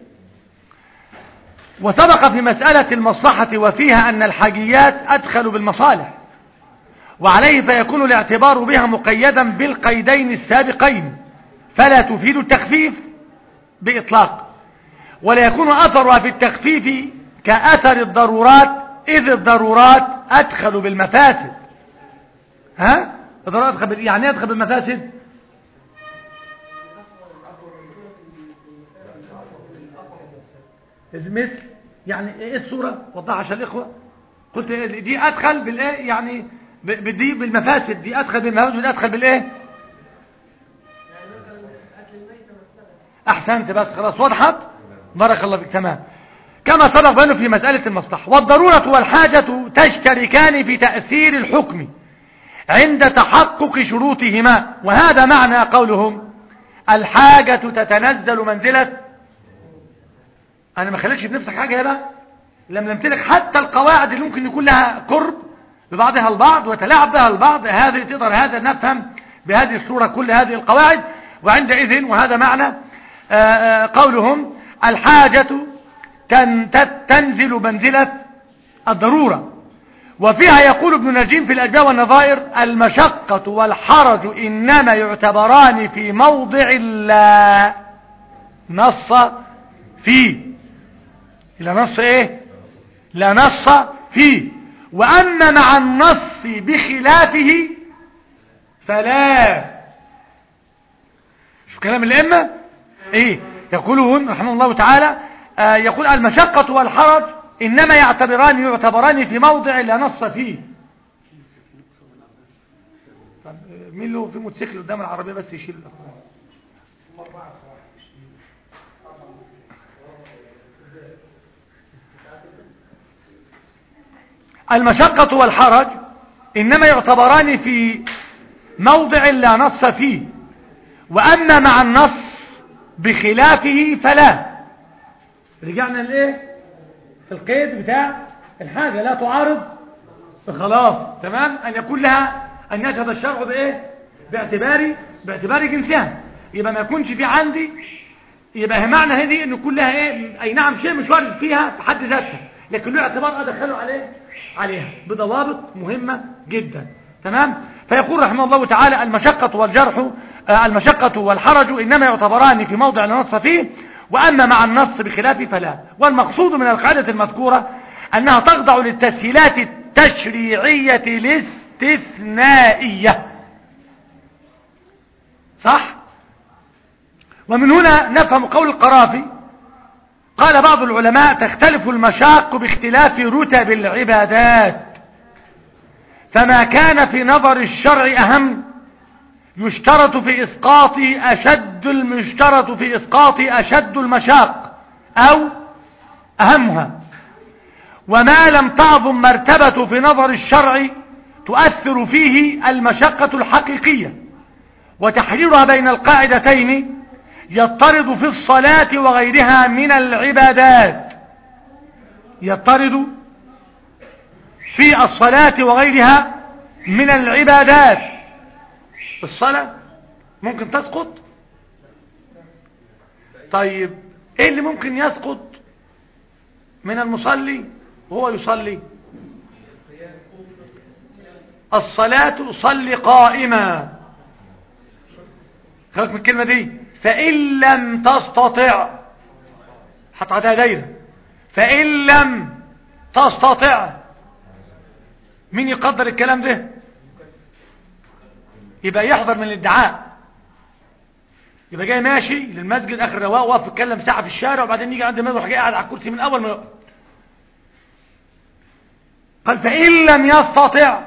وسبق في مسألة المصلحة وفيها أن الحاجيات أدخل بالمصالح، وعليه فيكون الاعتبار بها مقيدا بالقيدين السابقين، فلا تفيد التخفيف بإطلاق، ولا يكون أثرها في التخفيف كأثر الضرورات، إذ الضرورات أدخل بالمفاسد. ها؟ الضرورات أدخل بال... يعني أدخل بالمفاسد؟ مثل يعني ايه الصورة؟ وضحها عشان الإخوة. قلت دي أدخل بالإيه؟ يعني بدي بالمفاسد، دي أدخل بالمفاسد ودي أدخل بالإيه؟ أحسنت، بس خلاص وضحت. بارك الله فيك. تمام. كما سبق بينه في مسألة المصلحة. والضرورة والحاجة تشتركان في تأثير الحكم عند تحقق شروطهما، وهذا معنى قولهم الحاجة تتنزل منزلة. أنا ما خليتش بنفسك حاجة يا بقى لم نمتلك حتى القواعد اللي ممكن يكون لها قرب ببعضها البعض وتلاعب بها البعض، هذه تقدر هذا نفهم بهذه الصورة كل هذه القواعد. وعندئذ وهذا معنى قولهم الحاجة تنزل منزلة الضرورة. وفيها يقول ابن نجيم في الأجواء والنظائر المشقة والحرج إنما يعتبران في موضع لا نص فيه. لا نص ايه؟ لا نص فيه. وأما مع النص بخلافه فلا. شو كلام الأئمة ايه يقولون رحمه الله تعالى؟ آه يقول المشقة والحرج إنما يعتبران يعتبران في موضع لا نص فيه. طب مين له في موتوسيكل قدام العربية بس يشيل المشقة والحرج إنما يعتبران في موضع لا نص فيه، وأما مع النص بخلافه فلا. رجعنا لإيه؟ القيد بتاع الحاجة لا تعارض خلاص تمام، أن يكون لها أن يشهد الشرع بإيه؟ باعتبار باعتبار جنسها، يبقى ما يكونش في عندي، يبقى معنى هذه أن كلها إيه؟ أي نعم شيء مش وارد فيها في حد ذاتها، لكن له اعتبار أدخله عليه عليها بضوابط مهمة جدا تمام. فيقول رحمه الله تعالى المشقة والجرح آه المشقة والحرج إنما يعتبران في موضع لا نص فيه، وأما مع النص بخلافه فلا. والمقصود من القاعدة المذكورة أنها تخضع للتسهيلات التشريعية الاستثنائية، صح؟ ومن هنا نفهم قول القرافي، قال بعض العلماء تختلف المشاق باختلاف رتب العبادات، فما كان في نظر الشرع أهم يشترط في إسقاط أشد المشترط في إسقاط أشد المشاق أو أهمها، وما لم تعظم مرتبة في نظر الشرع تؤثر فيه المشقة الحقيقية، وتحريرها بين القاعدتين يضطرد في الصلاة وغيرها من العبادات، يضطرد في الصلاة وغيرها من العبادات. الصلاة ممكن تسقط، طيب ايه اللي ممكن يسقط من المصلي وهو يصلي؟ الصلاة صلي قائما، خلق من الكلمة دي، فإن لم تستطع، حط عليها دايرة، فإن لم تستطع، مين يقدر الكلام ده؟ يبقى يحضر من الادعاء، يبقى جاي ماشي للمسجد اخر رواق واقف يتكلم ساعة في الشارع، وبعدين يجي عند المسجد جاي قاعد على الكرسي من اول ما يقعد. قال فإن لم يستطع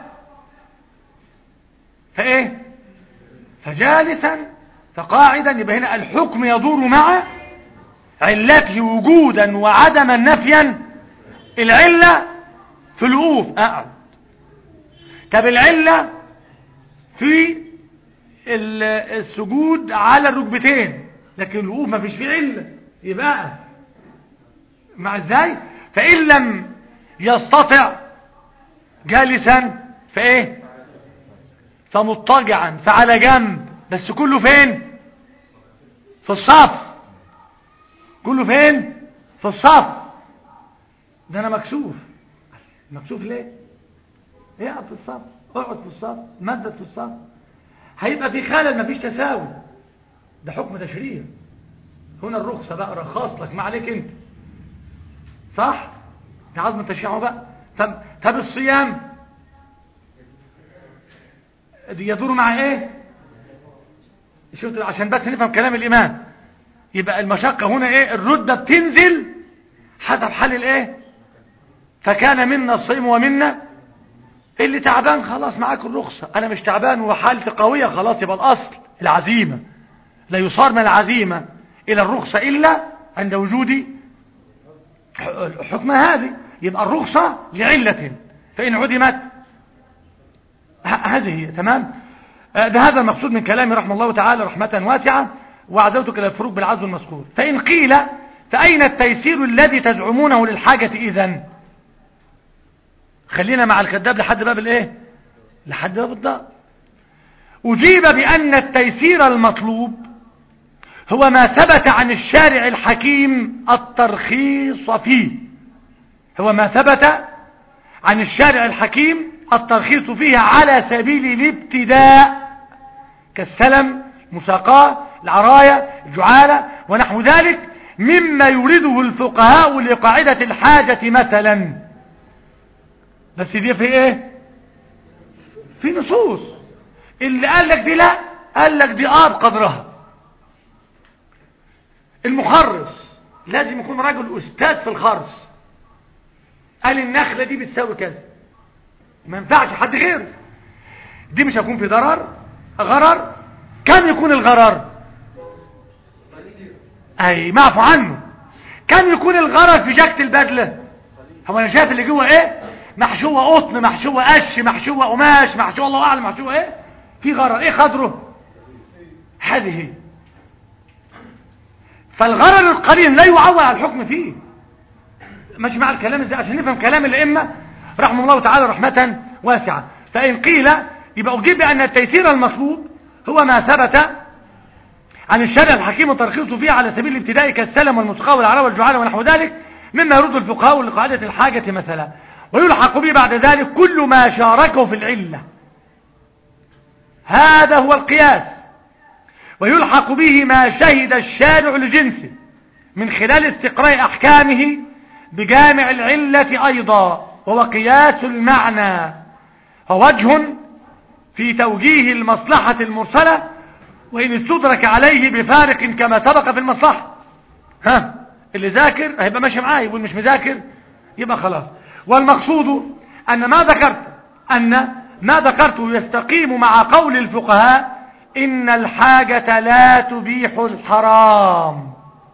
فايه؟ فجالسا فقاعدا، يبقى هنا الحكم يدور مع علته وجودا وعدما نفيا. العلة في الوقوف اقعد، طب العلة في السجود على الركبتين، لكن الوقوف ما فيش فيه علة، يبقى اقعد مع ازاي؟ فإن لم يستطع جالسا فايه؟ فمضطجعا، فعلى جنب، بس كله فين؟ في الصف، كله فين؟ في الصف. ده انا مكسوف، مكسوف ليه؟ اقعد في الصف، اقعد في الصف، مدد في الصف، هيبقى في خلل، مفيش تساوي، ده حكم تشريع. هنا الرخصة بقى رخص لك، ما عليك انت، صح؟ ده عظم التشريع بقى. طب طب الصيام يدور مع ايه؟ شوف عشان بس نفهم كلام الامام، يبقى المشقة هنا ايه؟ الردة بتنزل حسب حال الايه؟ فكان منا الصيم ومنا اللي تعبان، خلاص معاك الرخصة. انا مش تعبان وحالتي قوية، خلاص يبقى الاصل العزيمة، لا يصار من العزيمة الى الرخصة الا عند وجود حكم هذه، يبقى الرخصة لعلة، فإن عدمت هذه هي. تمام. ده هذا المقصود من كلامي رحمه الله تعالى رحمة واسعة، وعزوتك إلى الفروق بالعزو المذكور. فإن قيل فأين التيسير الذي تزعمونه للحاجة إذن؟ خلينا مع الكذاب لحد باب الايه؟ لحد باب الدار. أجيب بأن التيسير المطلوب هو ما ثبت عن الشارع الحكيم الترخيص فيه، هو ما ثبت عن الشارع الحكيم الترخيص فيه على سبيل الابتداء، كالسلم، مساقاه، العراية، الجعالة ونحو ذلك، مما يريده الفقهاء لقاعدة الحاجة مثلا. بس دي في ايه؟ في نصوص. اللي قال لك دي لا، قال لك دي اه بقدرها. المخرص لازم يكون راجل أستاذ في الخرص، قال النخلة دي بتساوي كذا، ما ينفعش حد غيره. دي مش هيكون في ضرر غرر. كم يكون الغرر؟ اي معفو عنه. كم يكون الغرر في جاكة البدلة؟ هو انا شايف اللي جوه ايه؟ محشوة قطن، محشوة قش، محشوة قماش، محشوة الله اعلم محشوة ايه، في غرر. ايه خضره؟ هذه. فالغرر القليل لا يعول على الحكم فيه. ماشي مع الكلام ازاي عشان نفهم كلام الائمه رحمه الله تعالى رحمه واسعه. فان قيل يبقى اجيب بان التيسير المطلوب هو ما ثبت عن الشارع الحكيم وترخيصه فيه على سبيل الابتداء كالسلم والمسقى والعراء والجعال ونحو ذلك مما يرد الفقهاء لقاعده الحاجه مثلا، ويلحق به بعد ذلك كل ما شاركه في العله، هذا هو القياس. ويلحق به ما شهد الشارع لجنسه من خلال استقراء أحكامه بجامع العلة أيضا، وهو قياس المعنى، ووجه في توجيه المصلحة المرسلة وإن استدرك عليه بفارق كما سبق في المصلحة. ها اللي ذاكر هيبقى ماشي معايا، واللي مش مذاكر يبقى خلاص. والمقصود أن ما ذكرت أن ما ذكرته يستقيم مع قول الفقهاء إن الحاجة لا تبيح الحرام،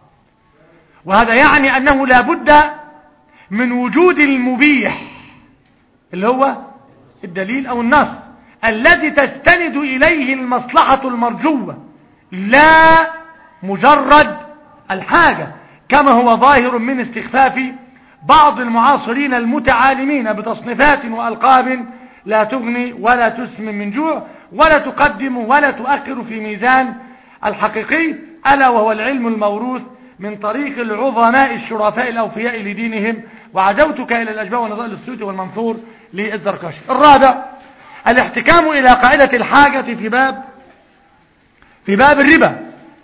وهذا يعني أنه لا بد من وجود المبيح اللي هو الدليل أو النص الذي تستند إليه المصلحة المرجوة، لا مجرد الحاجة، كما هو ظاهر من استخفاف بعض المعاصرين المتعالمين بتصنيفات وألقاب لا تغني ولا تسمن من جوع ولا تقدم ولا تؤخر في ميزان الحقيقي، ألا وهو العلم الموروث من طريق العظماء الشرفاء الأوفياء لدينهم. وعزوتك إلى الأجباء ونظائر السيوطي والمنثور للزركشي. الرابع الاحتكام إلى قاعدة الحاجة في باب في باب الربا.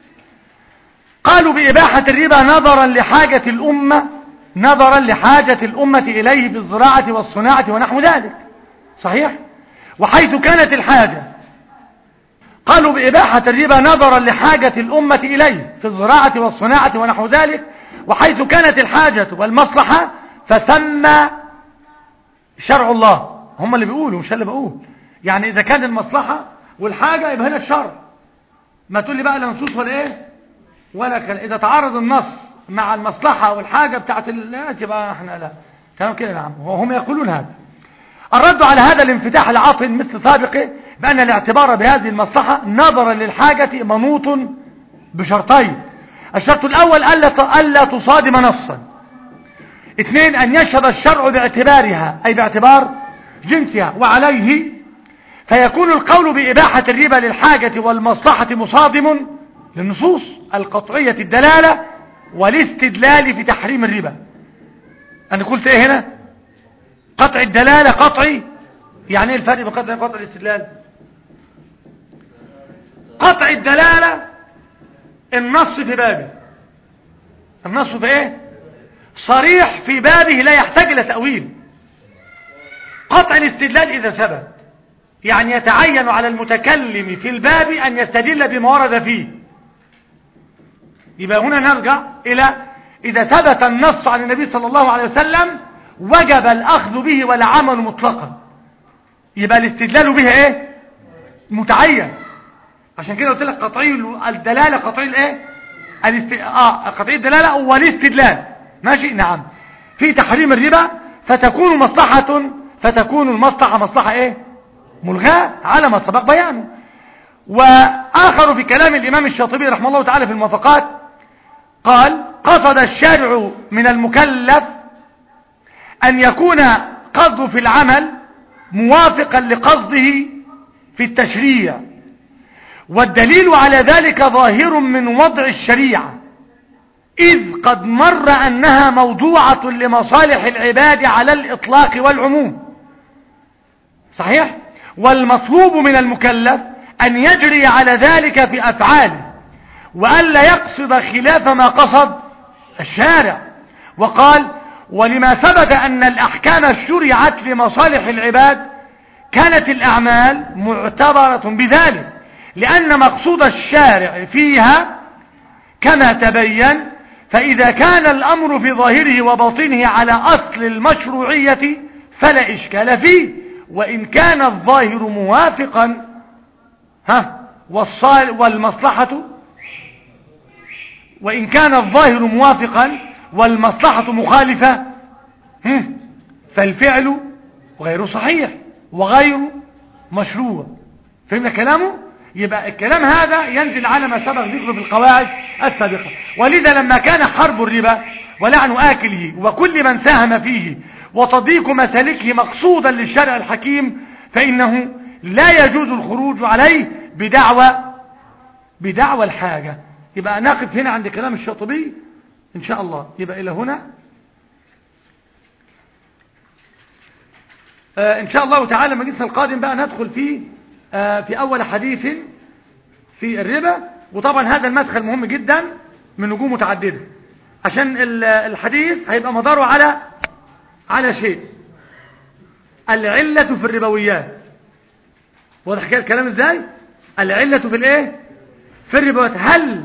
قالوا بإباحة الربا نظرا لحاجة الأمة نظرا لحاجة الأمة إليه بالزراعة والصناعة ونحو ذلك، صحيح؟ وحيث كانت الحاجة قالوا بإباحة الربا نظرا لحاجة الأمة إليه في الزراعة والصناعة ونحو ذلك، وحيث كانت الحاجة والمصلحة فسمى شرع الله. هم اللي بيقولوا مش اللي بقول. يعني إذا كان المصلحة والحاجة يبقى هنا الشرع، ما تقول لي بقى لا نصوص ولا إيه ولا كلام. إذا تعارض النص مع المصلحة والحاجة بتاعت الناس يبقى احنا لا تمام كده. نعم وهم يقولون هذا. الرد على هذا الانفتاح العاطل مثل سابقه بأن الاعتبار بهذه المصلحة نظرا للحاجة منوط بشرطين: الشرط الأول ألا ألا تصادم نصا، اثنين أن يشهد الشرع باعتبارها أي باعتبار جنسها، وعليه فيكون القول بإباحة الربا للحاجة والمصلحة مصادم للنصوص القطعية الدلالة والاستدلال في تحريم الربا. أنا قلت إيه هنا؟ قطع الدلالة قطعي. يعني ايه الفرق بين قطع قطع الاستدلال؟ قطع الدلالة النص في بابه، النص في ايه؟ صريح في بابه لا يحتاج الى تأويل. قطع الاستدلال اذا ثبت يعني يتعين على المتكلم في الباب ان يستدل بما ورد فيه. يبقى هنا نرجع الى اذا ثبت النص عن النبي صلى الله عليه وسلم وجب الاخذ به والعمل مطلقا، يبقى الاستدلال به ايه؟ متعين. عشان كده قلت لك قطعي الدلاله قطعي الايه؟ الاست... اه قطعي الدلاله والاستدلال. ماشي. نعم. في تحريم الربا فتكون مصلحه فتكون المصلحه مصلحه ايه؟ ملغاه على ما سبق بيانه. واخر في كلام الامام الشاطبي رحمه الله تعالى في الموافقات قال: قصد الشارع من المكلف ان يكون قصده في العمل موافقا لقصده في التشريع، والدليل على ذلك ظاهر من وضع الشريعة، إذ قد مر أنها موضوعة لمصالح العباد على الإطلاق والعموم. صحيح؟ والمطلوب من المكلف أن يجري على ذلك في أفعاله وألا يقصد خلاف ما قصد الشارع. وقال: ولما ثبت أن الأحكام شرعت لمصالح العباد كانت الأعمال معتبرة بذلك، لأن مقصود الشارع فيها كما تبين فإذا كان الأمر في ظاهره وباطنه على أصل المشروعية فلا إشكال فيه، وإن كان الظاهر موافقا ها والصال والمصلحة وإن كان الظاهر موافقا والمصلحة مخالفة فالفعل غير صحيح وغير مشروع. فهمنا كلامه؟ يبقى الكلام هذا ينزل على ما سبق ذكره في القواعد السابقة. ولذا لما كان حرب الربا ولعن آكله وكل من ساهم فيه وتضييق مسالكه مقصودا للشرع الحكيم فإنه لا يجوز الخروج عليه بدعوى بدعوى الحاجة. يبقى نقف هنا عند كلام الشاطبي إن شاء الله. يبقى إلى هنا آه إن شاء الله تعالى مجلسنا القادم بقى ندخل فيه آه في أول حديث في الربا. وطبعا هذا المدخل مهم جدا من نجوم متعددة، عشان الحديث هيبقى مداره على على شيء: العلة في الربويات. واضح كده الكلام ازاي؟ العلة في الايه؟ في الربويات. هل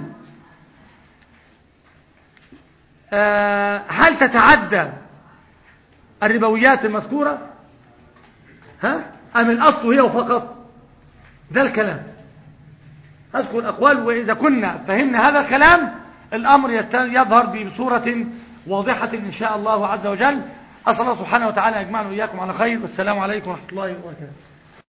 آه هل تتعدى الربويات المذكورة ها ام الاصل هي وفقط؟ ده الكلام. اذكر الاقوال، واذا كنا فهمنا هذا الكلام الامر يظهر بصورة واضحة ان شاء الله عز وجل. اسال الله سبحانه وتعالى يجمعنا واياكم على خير، والسلام عليكم ورحمة الله وبركاته.